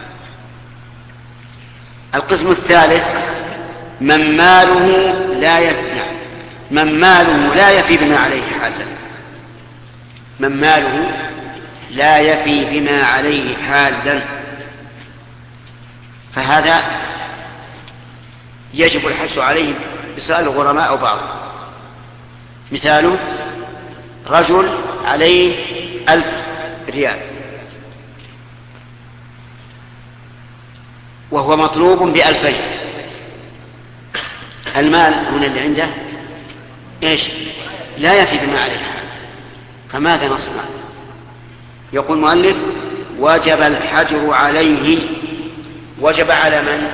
القسم الثالث من ماله لا يفي من ماله لا يفي بما عليه حالا، من ماله لا يفي بما عليه حالا، فهذا يجب الحث عليه بسؤال الغرماء أو بعض. مثاله رجل عليه ألف ريال وهو مطلوب بألفين، المال هنا اللي عنده إيش؟ لا يفي بما عليه حال، فماذا نصنع؟ يقول المؤلف وجب الحجر عليه. وجب على من؟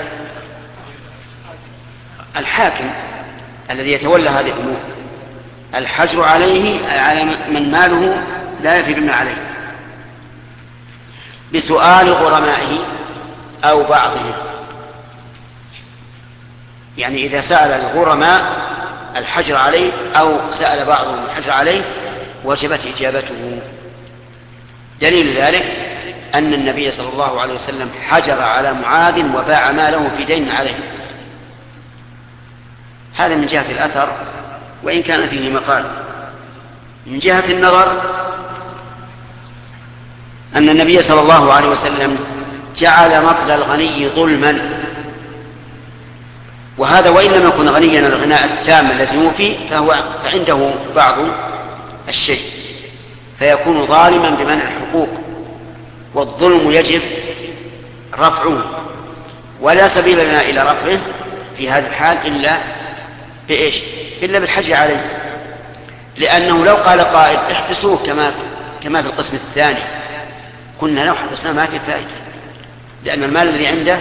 الحاكم الذي يتولى هذه الأمور. الحجر عليه على من ماله لا يفي بما عليه بسؤال غرمائه أو بعضهم، يعني إذا سأل الغرماء الحجر عليه أو سأل بعضهم الحجر عليه وجبت إجابته. دليل ذلك أن النبي صلى الله عليه وسلم حجر على معاذ وباع ماله في دين عليه. هذا من جهة الأثر وإن كان فيه مقال. من جهة النظر أن النبي صلى الله عليه وسلم جعل مقل الغني ظلما، وهذا وإن لم يكن غنيا الغناء التام الذي يوفي فهو فعنده بعض الشيء، فيكون ظالما بمنع الحقوق، والظلم يجب رفعه، ولا سبيل لنا إلى رفعه في هذا الحال إلا بإيش؟ إلا بالحج عليه، لأنه لو قال قائل احبسوه كما كما في القسم الثاني كنا لو حبسنا ما في فائدة، لأن المال الذي عنده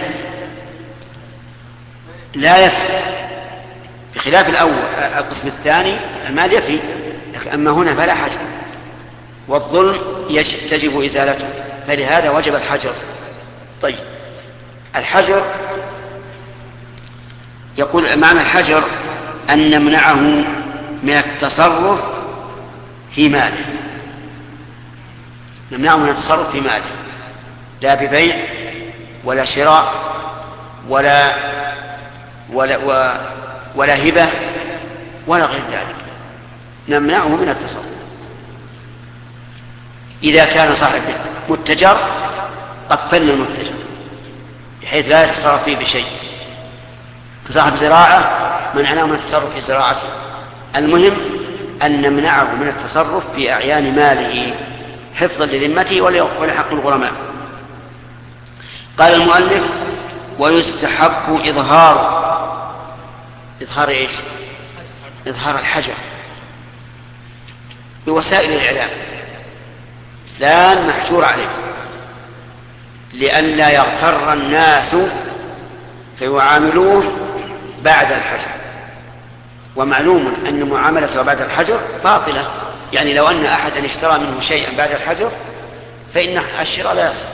لا يفي، بخلاف الأول القسم الثاني المال يفي، أما هنا فلا حجر، والظلم تجب إزالته، فلهذا وجب الحجر. طيب الحجر يقول معنى الحجر أن نمنعه من التصرف في ماله، نمنعه من التصرف في ماله، لا ببيع ولا شراء ولا ولا ولا هبة ولا غير ذلك، نمنعه من التصرف. إذا كان صاحب متجر قفلنا المتجر بحيث لا يتصرف فيه بشيء، صاحب زراعة منعناه من التصرف في زراعته. المهم أن نمنعه من التصرف في أعيان ماله حفظا لذمته ولحق الغرماء. قال المؤلف ويستحب إظهار إظهار إيش؟ إظهار الحجر بوسائل الإعلام، لا المحجور عليه، لئلا يغتر الناس فيعاملوه بعد الحجر، ومعلوم أن معاملته بعد الحجر باطلة، يعني لو أن أحدا اشترى منه شيئا بعد الحجر فإن الشراء لا يصح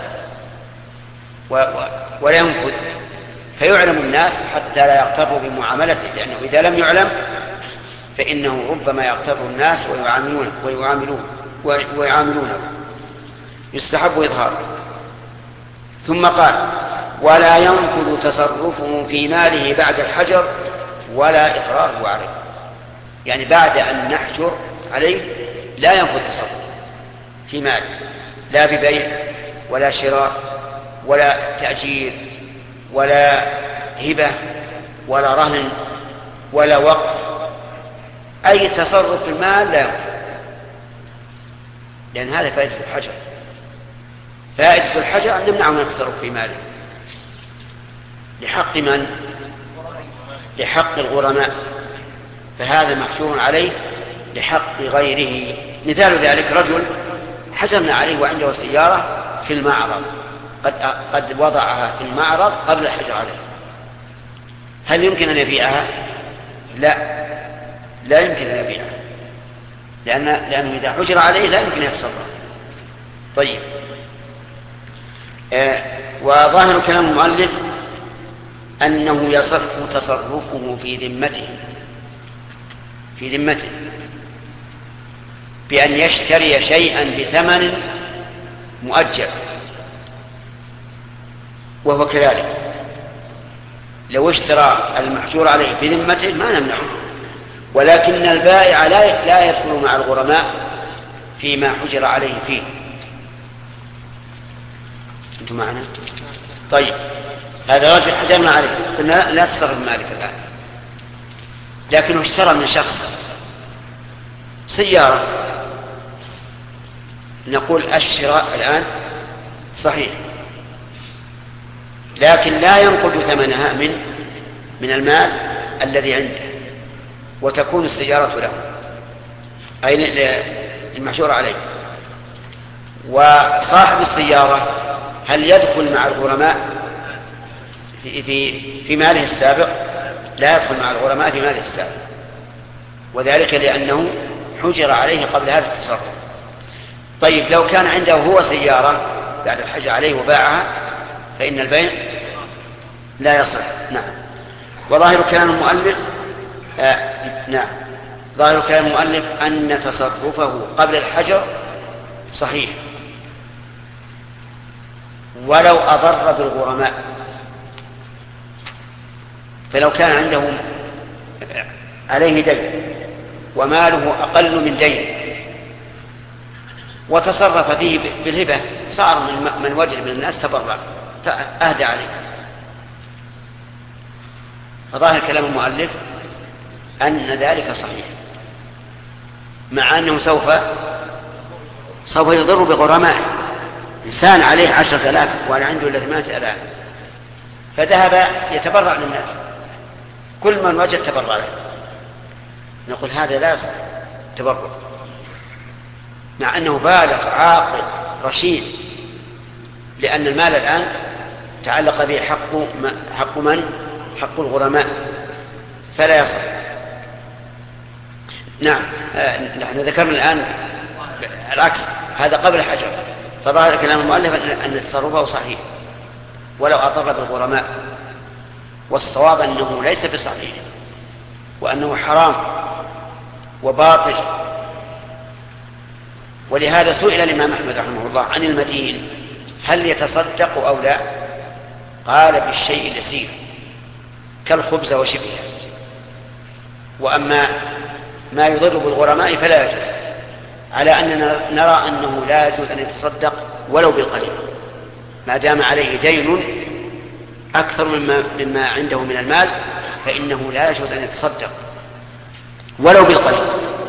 ولا ينفذ، فيعلم الناس حتى لا يغتروا بمعاملته، لأنه إذا لم يعلم فإنه ربما يغتر الناس ويعاملون ويعاملون ويعاملونه. يستحب إظهاره. ثم قال ولا ينفذ تصرفه في ماله بعد الحجر ولا إقراره عليه، يعني بعد أن نحجر عليه لا ينفذ تصرفه في ماله، لا ببيع ولا شراء ولا تأجير ولا هبة ولا رهن ولا وقف، أي تصرف في المال لا ينفع، لأن هذا فائدة الحجر. فائدة الحجر أن نمنع من التصرف في ماله لحق من؟ لحق الغرماء، فهذا محجور عليه لحق غيره. مثال ذلك رجل حجرنا عليه وعنده سيارة في المعرض، قد, قد وضعها في المعرض قبل الحجر عليه، هل يمكن أن يبيعها؟ لا، لا يمكن أن يبيعها، لأن لأنه إذا حجر عليه لا يمكن أن يتصرف. طيب، آه وظاهر كلام المؤلف أنه يصح تصرفه في ذمته في ذمته بأن يشتري شيئا بثمن مؤجل، وهو كذلك لو اشترى المحجور عليه بذمته ما نمنعه، ولكن البائع لا لا يدخل مع الغرماء فيما حجر عليه فيه. أنتم معنا؟ طيب، هذا رجل حجرنا عليه قلنا لا تصرف مالك الآن، لكنه اشترى من شخص سيارة، نقول الشراء الآن صحيح، لكن لا ينقض ثمنها من من المال الذي عنده، وتكون السيارة له أي المحجور عليه. وصاحب السيارة هل يدخل مع الغرماء في, في, في ماله السابق؟ لا يدخل مع الغرماء في ماله السابق، وذلك لأنه حجر عليه قبل هذا التصرف. طيب، لو كان عنده هو سيارة بعد الحجر عليه وباعها فإن البيع لا يصح. نعم. وظاهر كلام المؤلف آه نعم ظاهر كلام المؤلف أن تصرفه قبل الحجر صحيح ولو أضر بالغرماء. فلو كان عنده عليه دين وماله أقل من دين وتصرف فيه بالهبة، صار من وجد من الناس تبرع أهدى عليه. فظاهر كلام المؤلف أن ذلك صحيح، مع أنه سوف سوف يضر بغرمائه. إنسان عليه عشرة آلاف وأنا عنده إلا ثمانية آلاف، فذهب يتبرع للناس، كل من وجد تبرع له، نقول هذا لا يصح تبرع، مع أنه بالغ عاقل رشيد، لأن المال الآن تعلق به حق حق من؟ حق الغرماء، فلا يصح. نعم، نحن ذكرنا الآن العكس، هذا قبل الحجر، فظاهر كلام المؤلف أن تصرفه صحيح ولو أضر بالغرماء، والصواب أنه ليس بصحيح وأنه حرام وباطل. ولهذا سئل الإمام أحمد رحمه الله عن المدين هل يتصدق أو لا؟ قال بالشيء اليسير كالخبز وشبهه، وأما ما يضر بالغرماء فلا يجوز، على أننا نرى أنه لا يجوز أن يتصدق ولو بالقليل ما دام عليه دين أكثر مما, مما عنده من المال، فإنه لا يجوز أن يتصدق ولو بالقليل،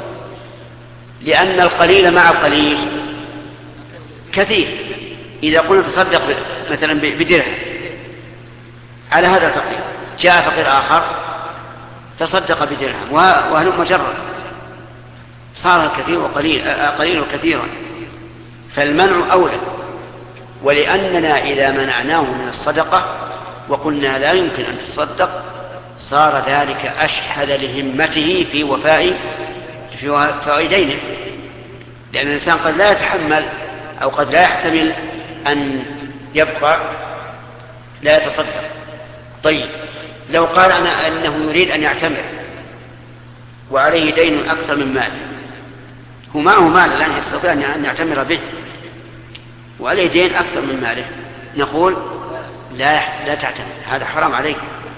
لأن القليل مع القليل كثير. إذا قلنا تصدق مثلا بدرهم على هذا الفقير، جاء فقير آخر تصدق بدرهم وهلم جرا، صار الكثير وقليل قليل وكثيرا، فالمنع أولى. ولأننا إذا منعناه من الصدقة وقلنا لا يمكن أن تصدق، صار ذلك أشحذ لهمته في وفاء في وفاء دينه، لأن الإنسان قد لا يتحمل أو قد لا يحتمل أن يبقى لا يتصدق. طيب، لو قال أنا أنه يريد أن يعتمر وعليه دين أكثر من مال، هو معه مال الآن يستطيع أن يعتمر به وعليه دين أكثر من ماله، نقول لا لا تعتمر، هذا حرام عليك.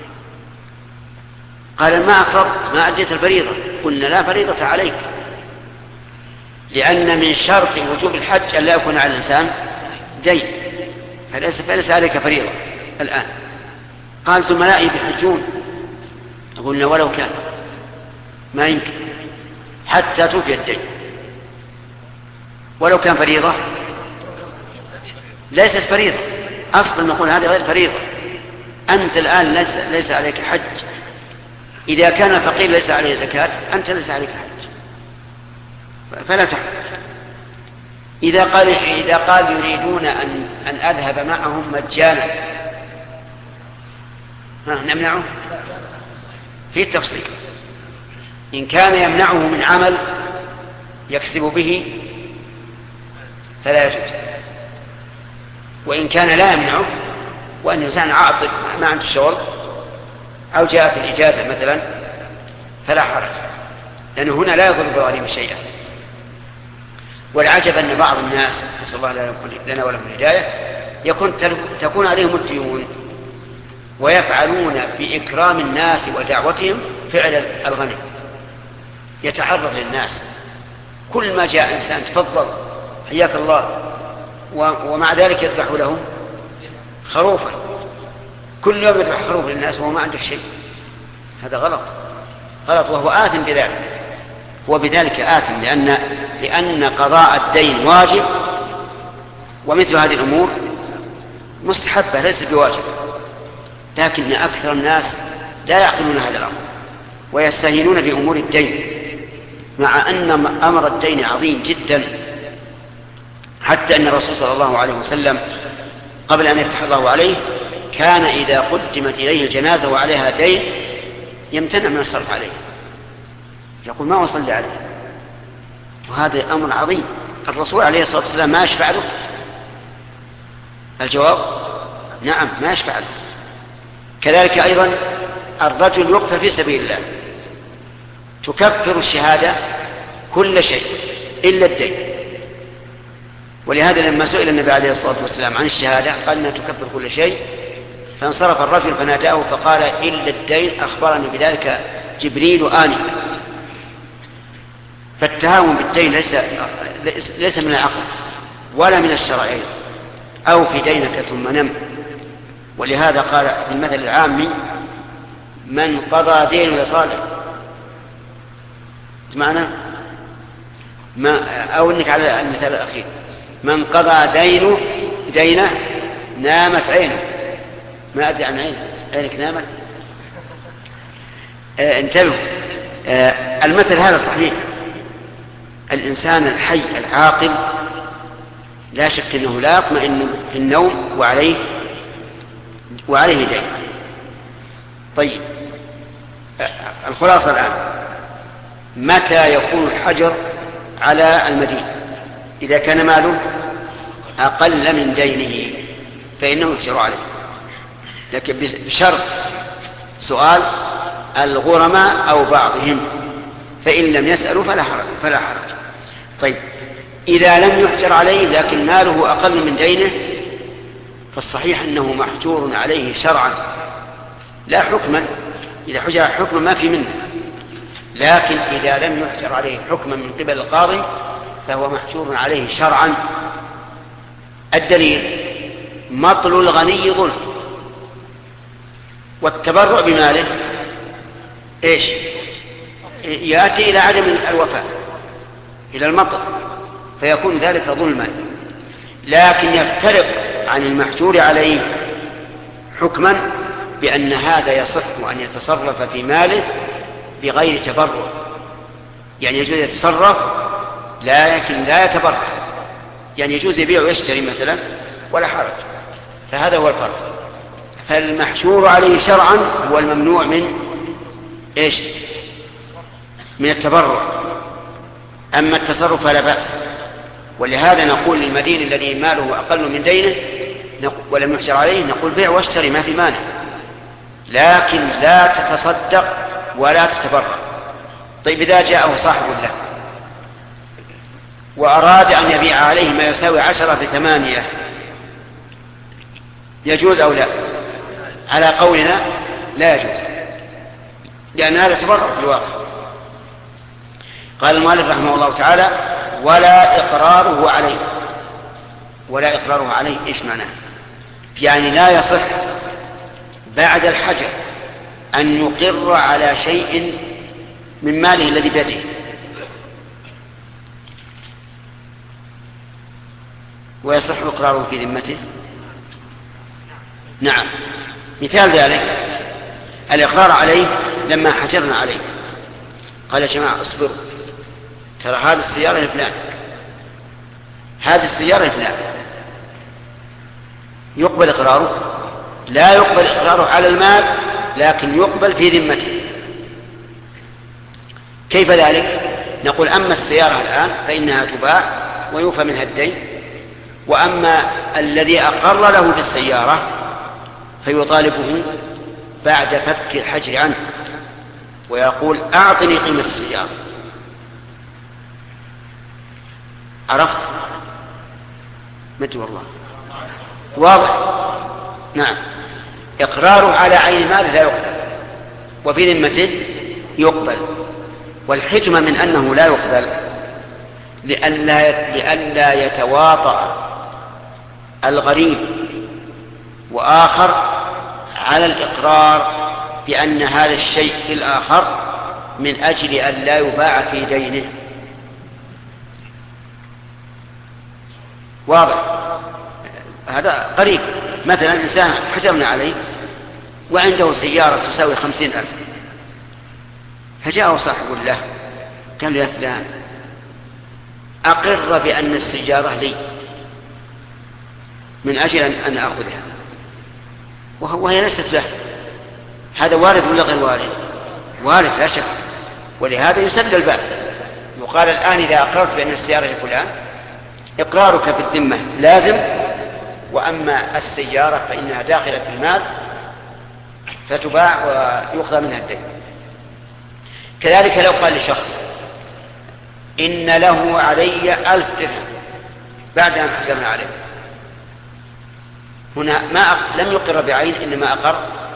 قال ما أفرضت، ما أديت الفريضة، قلنا لا فريضة عليك، لأن من شرط وجوب الحج أن لا يكون على الإنسان دين، فليس, فليس عليك فريضة الآن. قال زملائي بحجون، قلنا ولو كان ما يمكن حتى توفي الدين، ولو كان فريضة ليست فريضة أصلا، نقول هذه غير فريضة. أنت الآن ليس, ليس عليك حج، إذا كان فقير ليس عليه زكاة أنت ليس عليك حج فلا تحج. إذا قال, إذا قال يريدون أن, أن أذهب معهم مجانا نمنعه في التفصيل. إن كان يمنعه من عمل يكسب به فلا يجوز، وإن كان لا يمنعه وأن إنسان عاطل ما عنده شغل أو جاءت الإجازة مثلا فلا حرج، لأنه هنا لا يضر بغريم شيئا. والعجب أن بعض الناس نسأل الله لنا ولهم الهداية يكون تكون عليهم الديون ويفعلون بإكرام الناس ودعوتهم فعل الغني، يتعرض للناس كل ما جاء إنسان تفضل حياك الله، ومع ذلك يذبح لهم خروفا، كل يوم يذبح خروف للناس وهو ما عنده شيء. هذا غلط غلط وهو آثم بذلك، هو بذلك آثم لأن, لأن قضاء الدين واجب، ومثل هذه الأمور مستحبة ليس بواجب، لكن أكثر الناس لا يعقلون هذا الأمر ويستهينون بأمور الدين، مع أن أمر الدين عظيم جدا، حتى أن الرسول صلى الله عليه وسلم قبل أن يفتح الله عليه كان إذا قدمت إليه الجنازة وعليها دين يمتنع من الصرف عليه، يقول ما وصل عليه. وهذا أمر عظيم، الرسول عليه الصلاة والسلام ما يشفع له؟ الجواب نعم ما يشفع له. كذلك أيضا الرجل يقتل في سبيل الله تكفر الشهادة كل شيء إلا الدين، ولهذا لما سئل النبي عليه الصلاة والسلام عن الشهادة قال إنها تكفر كل شيء، فانصرف الرجل فناداه فقال إلا الدين أخبرني بذلك جبريل آنفا. فالتهاون بالدين ليس, ليس من العقل ولا من الشرع أيضا. أو في دينك ثم نم، ولهذا قال في المثل العام من قضى دين لصالح معنى ما، أو إنك على المثال الأخير من قضى دينه دينه نامت عينه، ما أدري عن عينه عينك نامت. آه انتبهوا، آه المثل هذا صحيح. الإنسان الحي العاقل لا شك أنه لا يطمئن في النوم وعليه وعليه دين. طيب آه الخلاصة الآن، متى يكون الحجر على المدين؟ إذا كان ماله أقل من دينه فإنه يحجر عليه، لكن بشرط سؤال الغرماء أو بعضهم، فإن لم يسألوا فلا حرج, فلا حرج. طيب إذا لم يحجر عليه لكن ماله أقل من دينه فالصحيح أنه محجور عليه شرعا لا حكما، إذا حجر حكما ما في منه، لكن إذا لم يحجر عليه حكما من قبل القاضي فهو محجور عليه شرعا. الدليل مطل الغني ظلم، والتبرع بماله إيش؟ يأتي إلى عدم الوفاء، إلى المطل، فيكون ذلك ظلما. لكن يفترق عن المحجور عليه حكما بأن هذا يصح أن يتصرف في ماله بغير تبرع، يعني يجوز يتصرف لكن لا يتبرع، يعني يجوز يبيع ويشتري مثلا ولا حرج. فهذا هو الفرق. فالمحجور عليه شرعا هو الممنوع من إيش؟ من التبرع. أما التصرف فلا بأس. ولهذا نقول للمدين الذي ماله أقل من دينه ولم يحجر عليه نقول بيع واشتري ما في مانع، لكن لا تتصدق ولا تتبرع. طيب إذا جاءه صاحب له وأراد أن يبيع عليه ما يساوي عشرة في ثمانية يجوز أو لا؟ على قولنا لا يجوز، لأن هذا تبرع في الواقع. قال المؤلف رحمه الله تعالى ولا إقراره عليه. ولا إقراره عليه إيش معناه؟ يعني لا يصح بعد الحجر أن يقر على شيء من ماله الذي بيده، ويصح إقراره في ذمته. نعم، مثال ذلك الإقرار عليه لما حجرنا عليه، قال يا جماعة اصبروا، ترى هذه السيارة لفلان، هذه السيارة لفلان، يقبل إقراره؟ لا يقبل إقراره على المال، لكن يقبل في ذمته. كيف ذلك؟ نقول أما السيارة الآن فإنها تباع ويوفى منها الدين، وأما الذي أقر له بالسيارة فيطالبه بعد فك الحجر عنه ويقول أعطني قيمة السيارة. عرفت؟ متى والله واضح. نعم، إقراره على عين مال لا يقبل، وفي ذمته يقبل. والحكمة من أنه لا يقبل لئلا لئلا يتواطأ الغريب وآخر على الإقرار بأن هذا الشيء في الآخر من أجل أن لا يباع في دينه. واضح؟ هذا قريب. مثلا إنسان حجرنا عليه وعنده سيارة تساوي خمسين ألف، فجاءه صاحب له قال له يا فلان أقر بأن السيارة لي من أجل أن أخذها، وهي ليست له. هذا وارد ولا غير وارد؟ وارد لا شك. ولهذا يسد الباب، يقال الآن إذا أقررت بأن السيارة لفلان إقرارك بالذمة لازم، وأما السيارة فإنها داخلة في المال فتباع ويقضى منها الدين. كذلك لو قال لشخص إن له علي ألف درهم بعد أن حجرنا عليه، هنا ما أق... لم يقر بعين، إنما أقر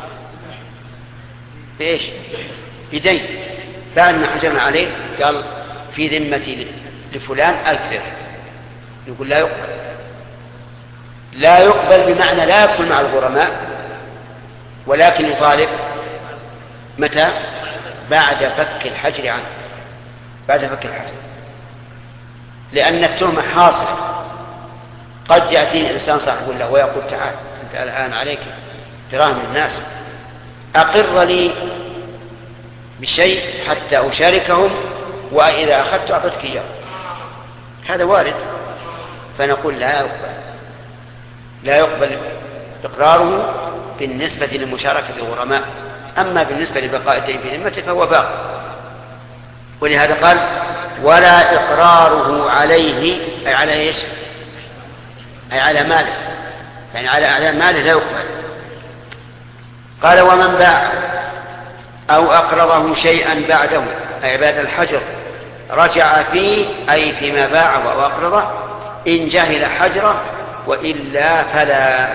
بإيش؟ بدين. بعد ما حجرنا عليه قال في ذمتي لفلان ألف درهم، يقول لا يقبل. لا يقبل بمعنى لا يدخل مع الغرماء، ولكن يطالب متى؟ بعد فك الحجر عنه، بعد فك الحجر، لأن التهمة حاصلة. قد يأتي إنسان صاحب له ويقول تعال أنت الآن عليك دراهم الناس، أقر لي بشيء حتى أشاركهم، وإذا أخذت أعطتك إياه. هذا وارد. فنقول لا يقبل لا يقبل إقراره بالنسبة لمشاركة الغرماء، أما بالنسبة لبقاء الدين في ذمته فهو باق. ولهذا قال ولا إقراره عليه، أي على إيش؟ أي على ماله، يعني على أعلى ماله لا يقبل. قال ومن باع أو أقرضه شيئا بعده، أي بعد الحجر، رجع فيه أي فيما باعه أو أقرضه إن جهل حجره، وإلا فلا.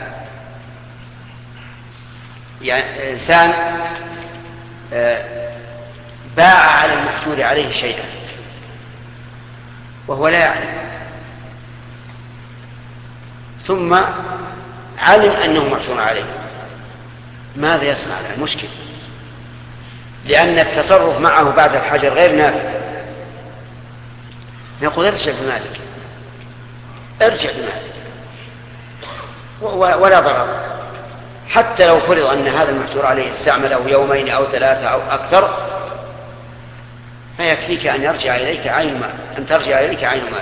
يعني إنسان باع على المحجور عليه شيئا وهو لا يعلم، ثم علم أنه محجور عليه، ماذا يصنع؟ المشكل، لأن التصرف معه بعد الحجر غير نافع. نقول ارجع بمالك، ارجع بمالك ولا ضرر. حتى لو فرض أن هذا المحجور عليه استعمله يومين أو ثلاثة أو أكثر، فيكفيك أن يرجع إليك عين مال، أن ترجع إليك عين مال.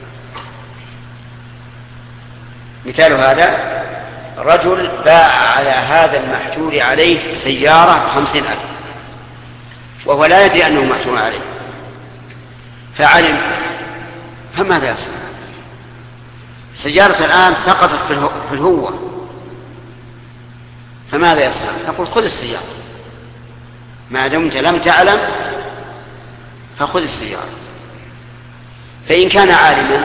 مثال هذا رجل باع على هذا المحجور عليه سيارة بخمسين ألف وهو لا يدري أنه محجور عليه، فعلم، فماذا يصنع؟ سيارة الآن سقطت في الهوة، فماذا يصنع؟ نقول خذ السيارة، ما دمت لم تعلم فخذ السيارة. فإن كان عالما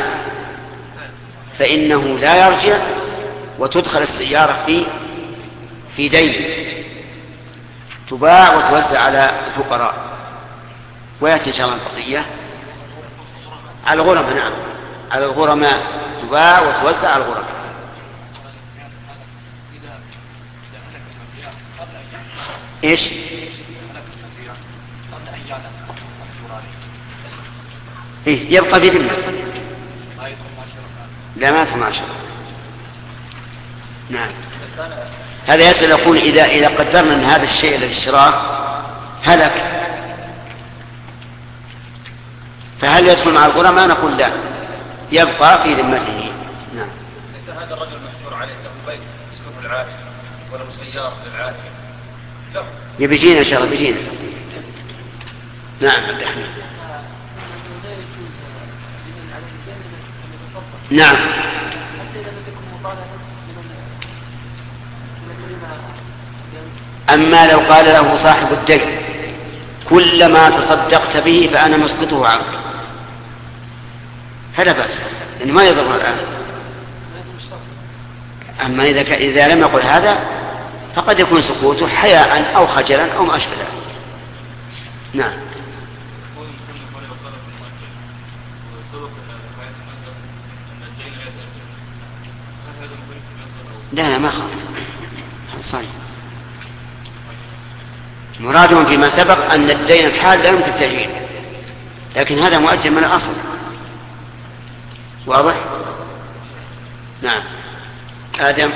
فإنه لا يرجع، وتدخل السيارة في في دين، تباع وتوزع على الفقراء. ويأتي إن شاء الله البقية على الغرماء. نعم، على الغرماء تباع وتوزع على الغرماء. إيش؟ إيه يبقى في ذمة. لا ما في معشر. نعم. هذا يسأل يقول إذا إذا قدرنا أن هذا الشيء الذي اشتراه هلك فهل يدخل مع الغرماء؟ نقول لا، يبقى في ذمته. نعم. إذا هذا الرجل محجور عليه له بيت يسكنه العارف ولا مسيار للعارف يبيجينا إن شاء الله بيجينا. نعم عبد الحميد. نعم. أما لو قال له صاحب الدين كلما تصدقت به فأنا مسقطه عنك فلا بأس لأنه ما يضر الآن. أما إذا, ك... إذا لم يقل هذا فقد يكون سقوطه حياء أو خجلا أو ما أشبه ذلك. نعم. لا لا ما خاف صحيح. مرادهم فيما سبق أن الدين الحال لا يمكن تأجيله، لكن هذا مؤجل من الأصل. واضح؟ نعم. آدم.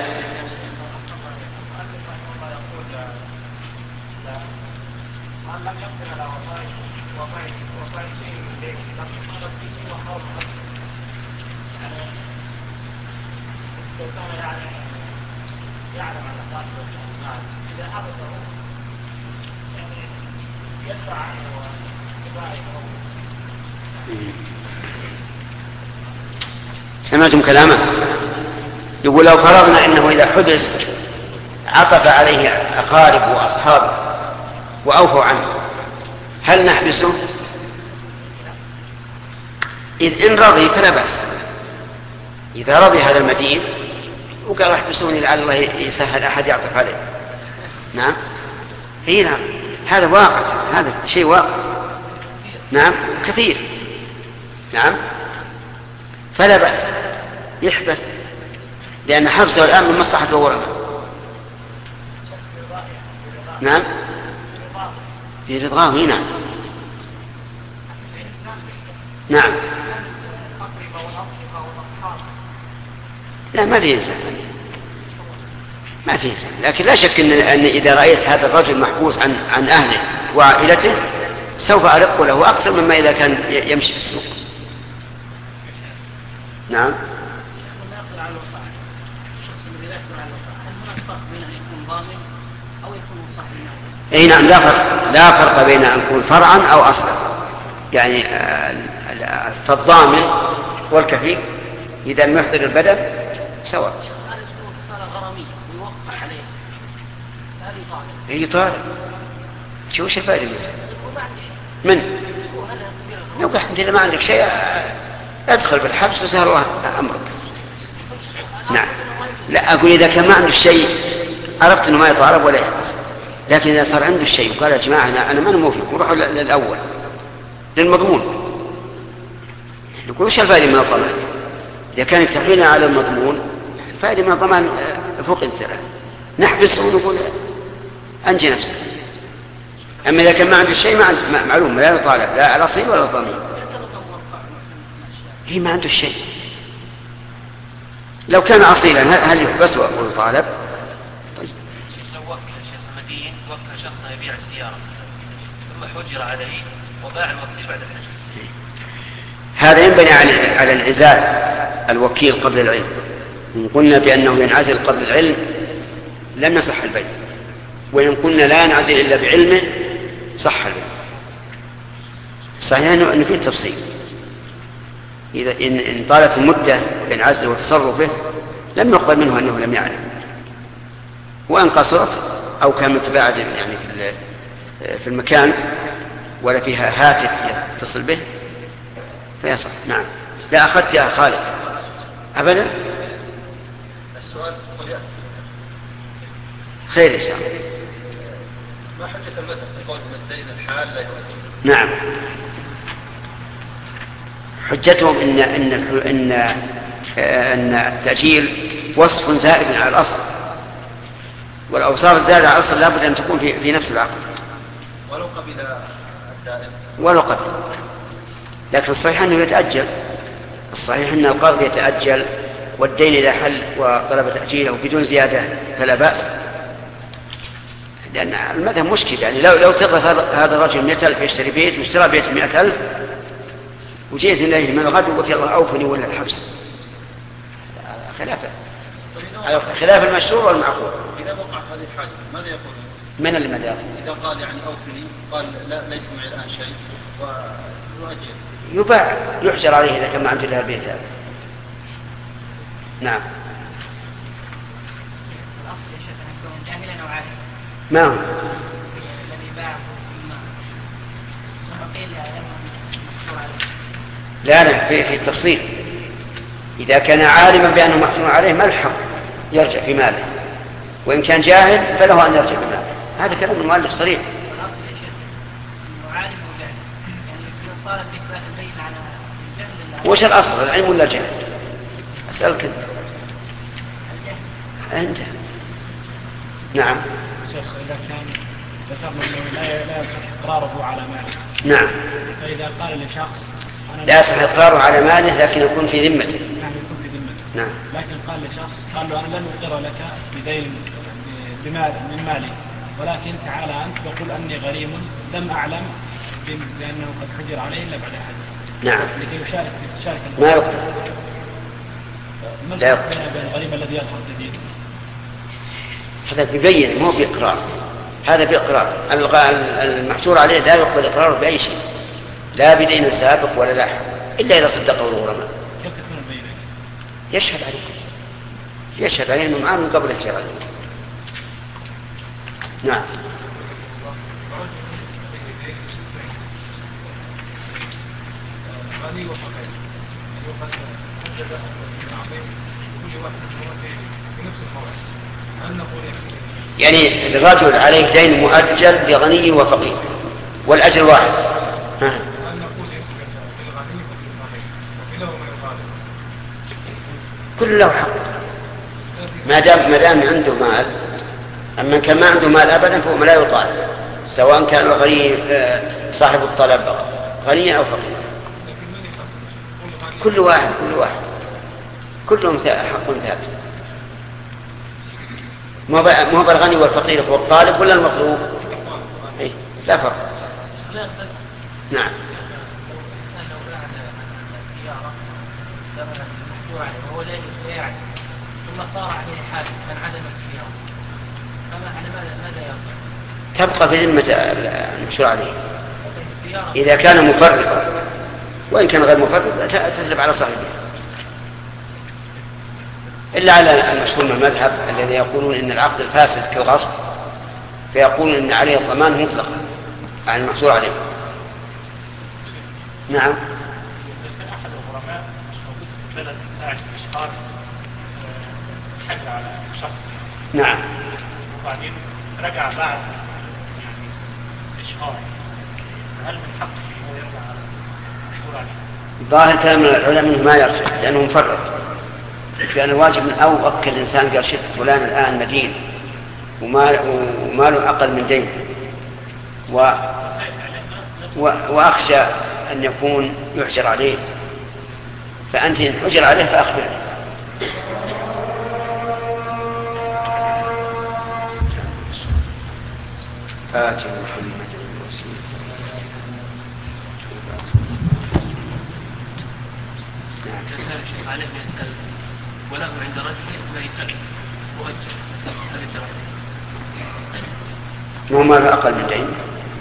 سمعتم كلامه؟ يقول لو فرضنا انه اذا حبس عطف عليه اقاربه واصحابه واوفوا عنه هل نحبسه؟ اذ ان رضي فلا باس. اذا رضي هذا المدين وقال احبسوني لعل الله يسهل احد يعطف عليه. نعم. اي نعم هذا واقع، هذا شيء واقع. نعم كثير. نعم فلا بأس يحبس لأن حبسه الآن من مصلحة الغرماء. نعم في رضاه. نعم نعم لا ما في إنسان ما في إنسان، لكن لا شك إن, أن إذا رأيت هذا الرجل محبوس عن عن أهله وعائلته سوف أرق له أكثر مما إذا كان يمشي في السوق. نعم. اي نعم لا فرق لا فرق بين ان يكون فرعا او اصلا، يعني فالضامن والكفيل اذا لم يحضر البدن سواء. اي طالب شو وش الفائده منه؟ من لو الحمد لله ما عندك شيء ادخل بالحبس وسهل الله امرك. نعم لا اقول اذا كان ما عنده شيء عرفت انه ما يطالب ولا يحبس، لكن اذا صار عنده الشيء وقال يا جماعه انا انا ما موافق وروحوا للاول للمضمون نقول وش الفائده من الضمان؟ اذا كان يكتفينا على المضمون الفائده من الضمان فوق الثلاث نحبسه ونقول انجي نفسك. اما اذا كان ما عنده شيء ما معلوم لا يطالب لا الاصيل ولا الضمين. هي ما عنده الشيء. لو كان أصيلا هل يحبس ويطالب؟ طيب. لو وكل شيخ مدين وكل شخص يبيع سيارة ثم حجر عليه وباع الوكيل بعد الحجر. هذا ينبني على انعزال الوكيل قبل العلم. إن قلنا بأنه ينعزل قبل العلم لم يصح البيع، وإن قلنا لا ينعزل إلا بعلمه صح البيع. صحيح أنه فيه تفصيل. إذا إن طالت المدة بين عزله وتصرفه لم يقبل منه أنه لم يعلم، وأن قصرت أو كان متباعد يعني في المكان ولا فيها هاتف يتصل به فيصح. نعم. لا أخذت يا خالد أبدا. السؤال خير إن شاء الله. ما حجة المذهب في قول الدين الحال لا يؤدي؟ نعم حجتهم إن, إن, إن, إن التأجيل وصف زائد على الأصل، والأوصاف الزائدة أصلا لابد أن تكون في, في نفس العقد ولو قبل الدائم ولو قبل، لكن الصحيح أنه يتأجل. الصحيح أن القرض يتأجل، والدين إذا حل وطلب تأجيله بدون زيادة فلا بأس، لأن المذهب مشكل. يعني لو لو تقص هذا الرجل مئة ألف يشتري بيت واشترى بيت مئة ألف وجيت إليه من الغد وقلت يلا أوفني ولا الحبس، خلافه خلاف المشروع والمعقول. إذا وقع هذه الحاجة ماذا يقول؟ من المدار؟ إذا قال يعني أوفني قال لا ليس معي الآن شيء ويؤجل، يباع يحجر عليه إذا كان ما عنده إلا البيت هذا. نعم. جاهلا أو عالما؟ ما هو؟ الذي باعه ثم قيل لا لا في, في التفصيل. إذا كان عالما بأنه محسوم عليه ما الحق يرجع في ماله، وإن كان جاهل فله أن يرجع في ماله. هذا كلام المؤلف صريح. وش الأصل، العلم ولا الجهل؟ أسألك أنت. أنت نعم. شيخ إذا كان ذكرنا أنه لا لا يصح إقراره على ماله. نعم. فإذا قال لشخص لا يصح إقراره على ماله لكن يكون في ذمته. نعم يكون في ذمته. نعم. لكن قال لشخص قال له أنا لن أقر لك بدين بمال من مالي، ولكن تعالى أنت وقل أني غريم لم أعلم بأنه قد حجر عليه إلا بعد حج. نعم. لكي يشارك يشارك ما يقدر. ما الفرق بين الغريم الذي يظهر الجديد؟ هذا بيبين مو بإقرار، هذا بإقرار. المحجور عليه لا يقبل إقراره بأي شيء، لا بدين سابق ولا لاحق إلا إذا صدقه الغرماء. كيف تكون البينة؟ يشهد عليه يشهد عليه أنه معه من قبل الشرع. نعم. يعني الرجل عليه دين مؤجل بغني وفقير والأجر واحد. ها. كل له حق ما دام ما دام عنده مال. أما كان ما عنده مال أبدا فهو لا يطالب، سواء كان الغني صاحب الطلب غنيا أو فقيرا. كل واحد كل واحد كلهم حق ثابت. ما هو بالغني والفقير هو الطالب ولا المطلوب؟ إيه؟ لا فرق. نعم. وهو لا يعرف ثم صار عليه حادث من عدم السيارة، فما على ماذا يفعل؟ تبقى في ذمة المشروع عليه إذا كان مفرطا، وإن كان غير مفرط تسلب على صاحبه، إلا على المشهور من المذهب الذي يقولون إن العقد الفاسد كالغصب، فيقولون إن عليه الضمان مطلقا عن المحصول عليه. نعم. أحد الغرماء بلد ساعة إشهار حج على شخص. نعم. وبعدين رجع بعد يعني إشهار، هل من حقه أنه يرجع على المحصول عليه؟ ظاهر كلام العلماء ما يرجع لأنه مفرط. كان الواجب من أوقف الإنسان قال شفت فلان الآن مدين وماله أقل من دين و... و... وأخشى أن يكون يحجر عليه، فأنت إن حجر عليه فأخبره. آتي محمد الوسيلة وله عند رجل بيتا مؤجل هل يترك؟ مو ماذا أقل من دين؟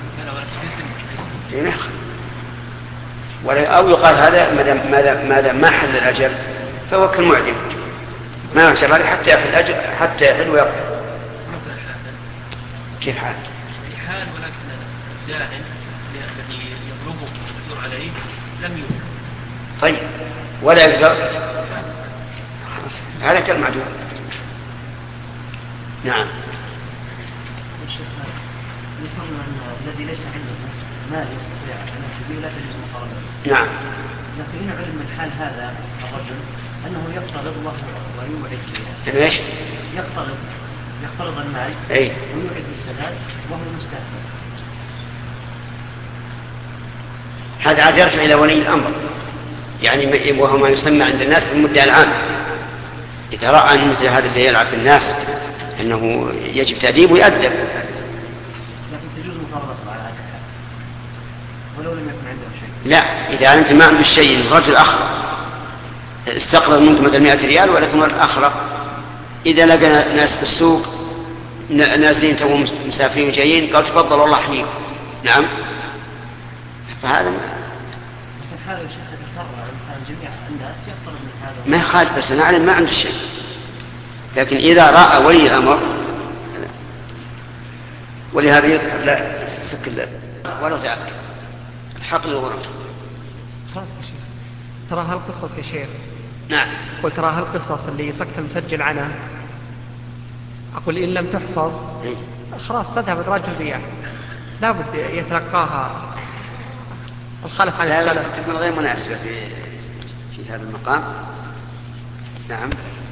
دين أخر. ولا أو يقال هذا ما دام ما حل الأجل فهو كالمعدم ما يحصل عليه حتى يحل الأجل حتى يحل ويقف. كيف حال؟ حال ولكن الداعم الذي يطلبه المحجور عليه لم يوجد. طيب ولا يقدر هذا كالمعدوم. نعم. يفرنا أن الذي ليس عنده مال يستطيع أن يشبه لا تجوز مقارنته. نعم. لكن إن علم من حال هذا الرجل أنه يقترض الله ويوعد فيه. إيش؟ يقترض يقترض المال أي. ويوعد بالسداد وهو مستهدف. هذا عاد يرجع إلى ولي الأمر، يعني وهو ما يسمى عند الناس بالمدعي العام. إذا رأى أن مثل هذا اللي يلعب بالناس أنه يجب تأديبه يؤدب. لكن تجوز مفارقته على هذا الحال ولو لم يكن عنده شيء. لا، إذا أنت ما عندك شيء، الرجل أخرق استقرض منك مثلا مئة ريال ولكن أخرق، إذا لقى ناس في السوق نازلين توهم مسافرين جايين قال تفضل والله حنيك، نعم، فهذا ما حال الشيخ يتفرع عن جميع الناس يقترض من هذا ما يخالف، بس أنا أعلم ما عنده شيء. لكن إذا رأى ولي الأمر، ولهذا يذكر لا سك الله ولا تعب الحق للغرم. ترى هالقصص يا شيخ، نعم، قلت ترى هالقصص اللي سكت مسجل عنها، أقول إن لم تحفظ خلاص تذهب إدراج الرياح، لا بد يتلقاها الخلف عن السلف. تكون غير مناسبة في في هذا المقام. نعم.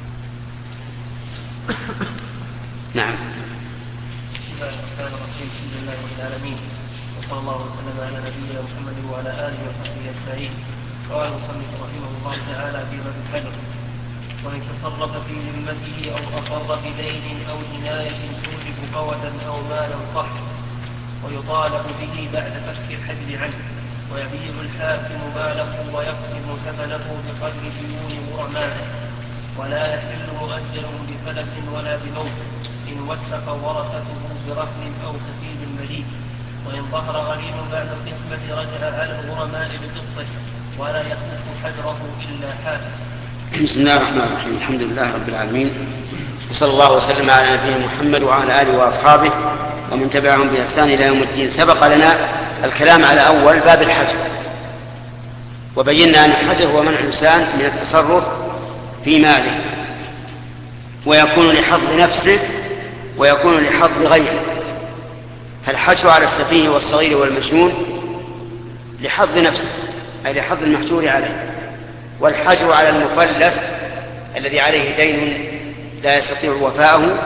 نعم. بسم الله الرحمن الرحيم، الحمد لله رب العالمين، وصلى الله وسلم على نبينا محمد وعلى آله وصحبه أجمعين. قال المصنف رحمه الله تعالى في باب الحجر: وإن تصرف في ذمته أو أقر بدين أو جناية توجب قودا أو مالا صح ويطالب به بعد فك الحجر عنه، ويبيع الحاكم ماله ويقسم ثمنه بقدر ديون غرمائه، ولا يحل مؤجل بفلس ولا بموت إن وثق ورثته برهن أو كفيل مليك. وإن ظهر غريم بعد القسمة رجع على الغرماء بقسطه ولا يخلف حجره إلا حاكم. بسم الله الرحمن الرحيم، الحمد لله رب العالمين، وصلى الله وسلم على نبينا محمد وعلى آله وأصحابه ومن تبعهم بإحسان إلى يوم الدين. سبق لنا الكلام على أول باب الحجر، وبينا أن الحجر هو منع الإنسان من التصرف في ماله، ويكون لحظ نفسه ويكون لحظ غيره. فالحجر على السفيه والصغير والمجنون لحظ نفسه، أي لحظ المحجور عليه، والحجر على المفلس الذي عليه دين لا يستطيع وفاءه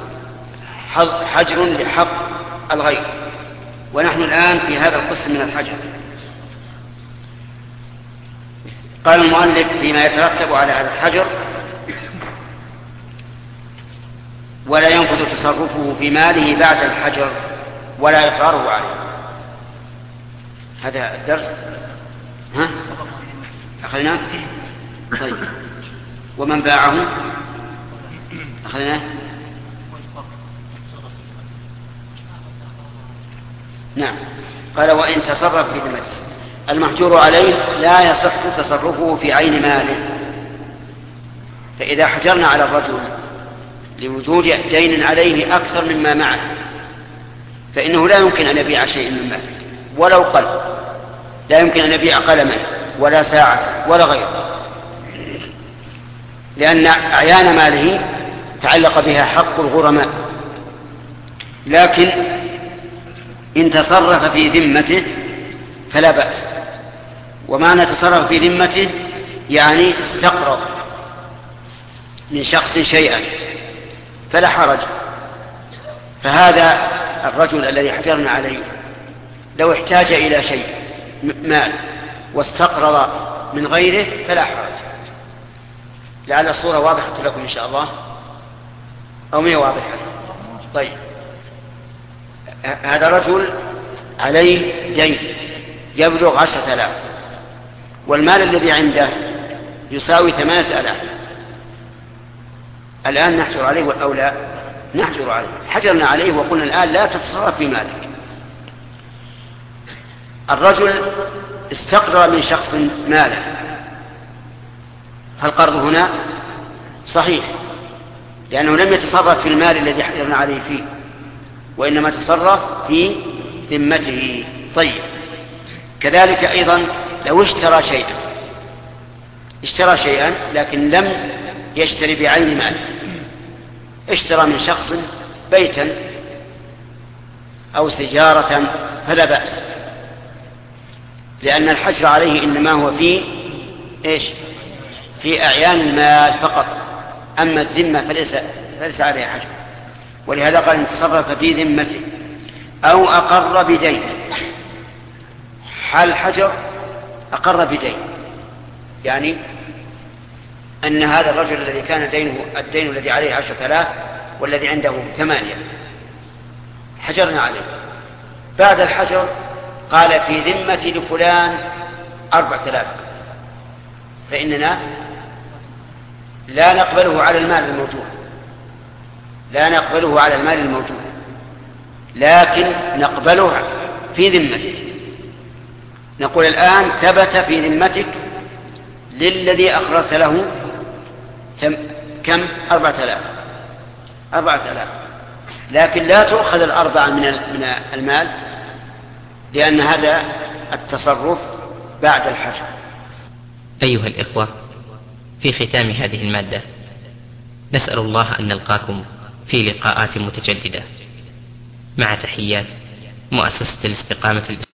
حجر لحق الغير. ونحن الآن في هذا القسم من الحجر. قال المؤلف فيما يترتب على هذا الحجر: ولا ينفذ تصرفه في ماله بعد الحجر ولا إقراره عليه. هذا الدرس ها أخذناه. طيب، ومن باعه أخذناه. نعم. قال وإن تصرف في ذمته، المحجور عليه لا يصح تصرفه في عين ماله. فإذا حجرنا على الرجل لوجود دين عليه أكثر مما معه فإنه لا يمكن أن يبيع شيء من ماله ولو قل، لا يمكن أن يبيع قلما ولا ساعة ولا غيره، لأن أعيان ماله تعلق بها حق الغرماء. لكن إن تصرف في ذمته فلا بأس. ومعنى تصرف في ذمته يعني استقرض من شخص شيئا فلا حرج. فهذا الرجل الذي حجرنا عليه لو احتاج إلى شيء مال واستقرض من غيره فلا حرج. لعل الصورة واضحة لكم إن شاء الله أو ما واضحة. طيب، هذا رجل عليه دين يبلغ عشرة آلاف، والمال الذي عنده يساوي ثمانية آلاف. الآن نحجر عليه أو لا نحجر عليه؟ حجرنا عليه وقلنا الآن لا تتصرف في مالك. الرجل استقرأ من شخص ماله، فالقرض هنا صحيح لأنه لم يتصرف في المال الذي حجرنا عليه فيه، وإنما تصرف في ذمته. طيب، كذلك أيضا لو اشترى شيئا اشترى شيئا لكن لم يشتري بعين مال، اشترى من شخص بيتا أو سيارة فلا بأس، لأن الحجر عليه إنما هو في إيش؟ في أعيان المال فقط، أما الذمة فليس, فليس عليها حجر. ولهذا قال إن تصرف في ذمته أو أقر بدين. حال الحجر أقر بدين، يعني أن هذا الرجل الذي كان دينه الدين الذي عليه عشرة آلاف والذي عنده ثمانية حجرنا عليه. بعد الحجر قال في ذمتي لفلان أربعة آلاف، فإننا لا نقبله على المال الموجود، لا نقبله على المال الموجود، لكن نقبله في ذمته. نقول الآن ثبت في ذمتك للذي أقررت له كم؟ أربعة آلاف أربعة آلاف، لكن لا تؤخذ الأربعة من من المال، لأن هذا التصرف بعد الحجر. أيها الإخوة، في ختام هذه المادة نسأل الله أن نلقاكم في لقاءات متجددة، مع تحيات مؤسسة الاستقامة الإسلامية.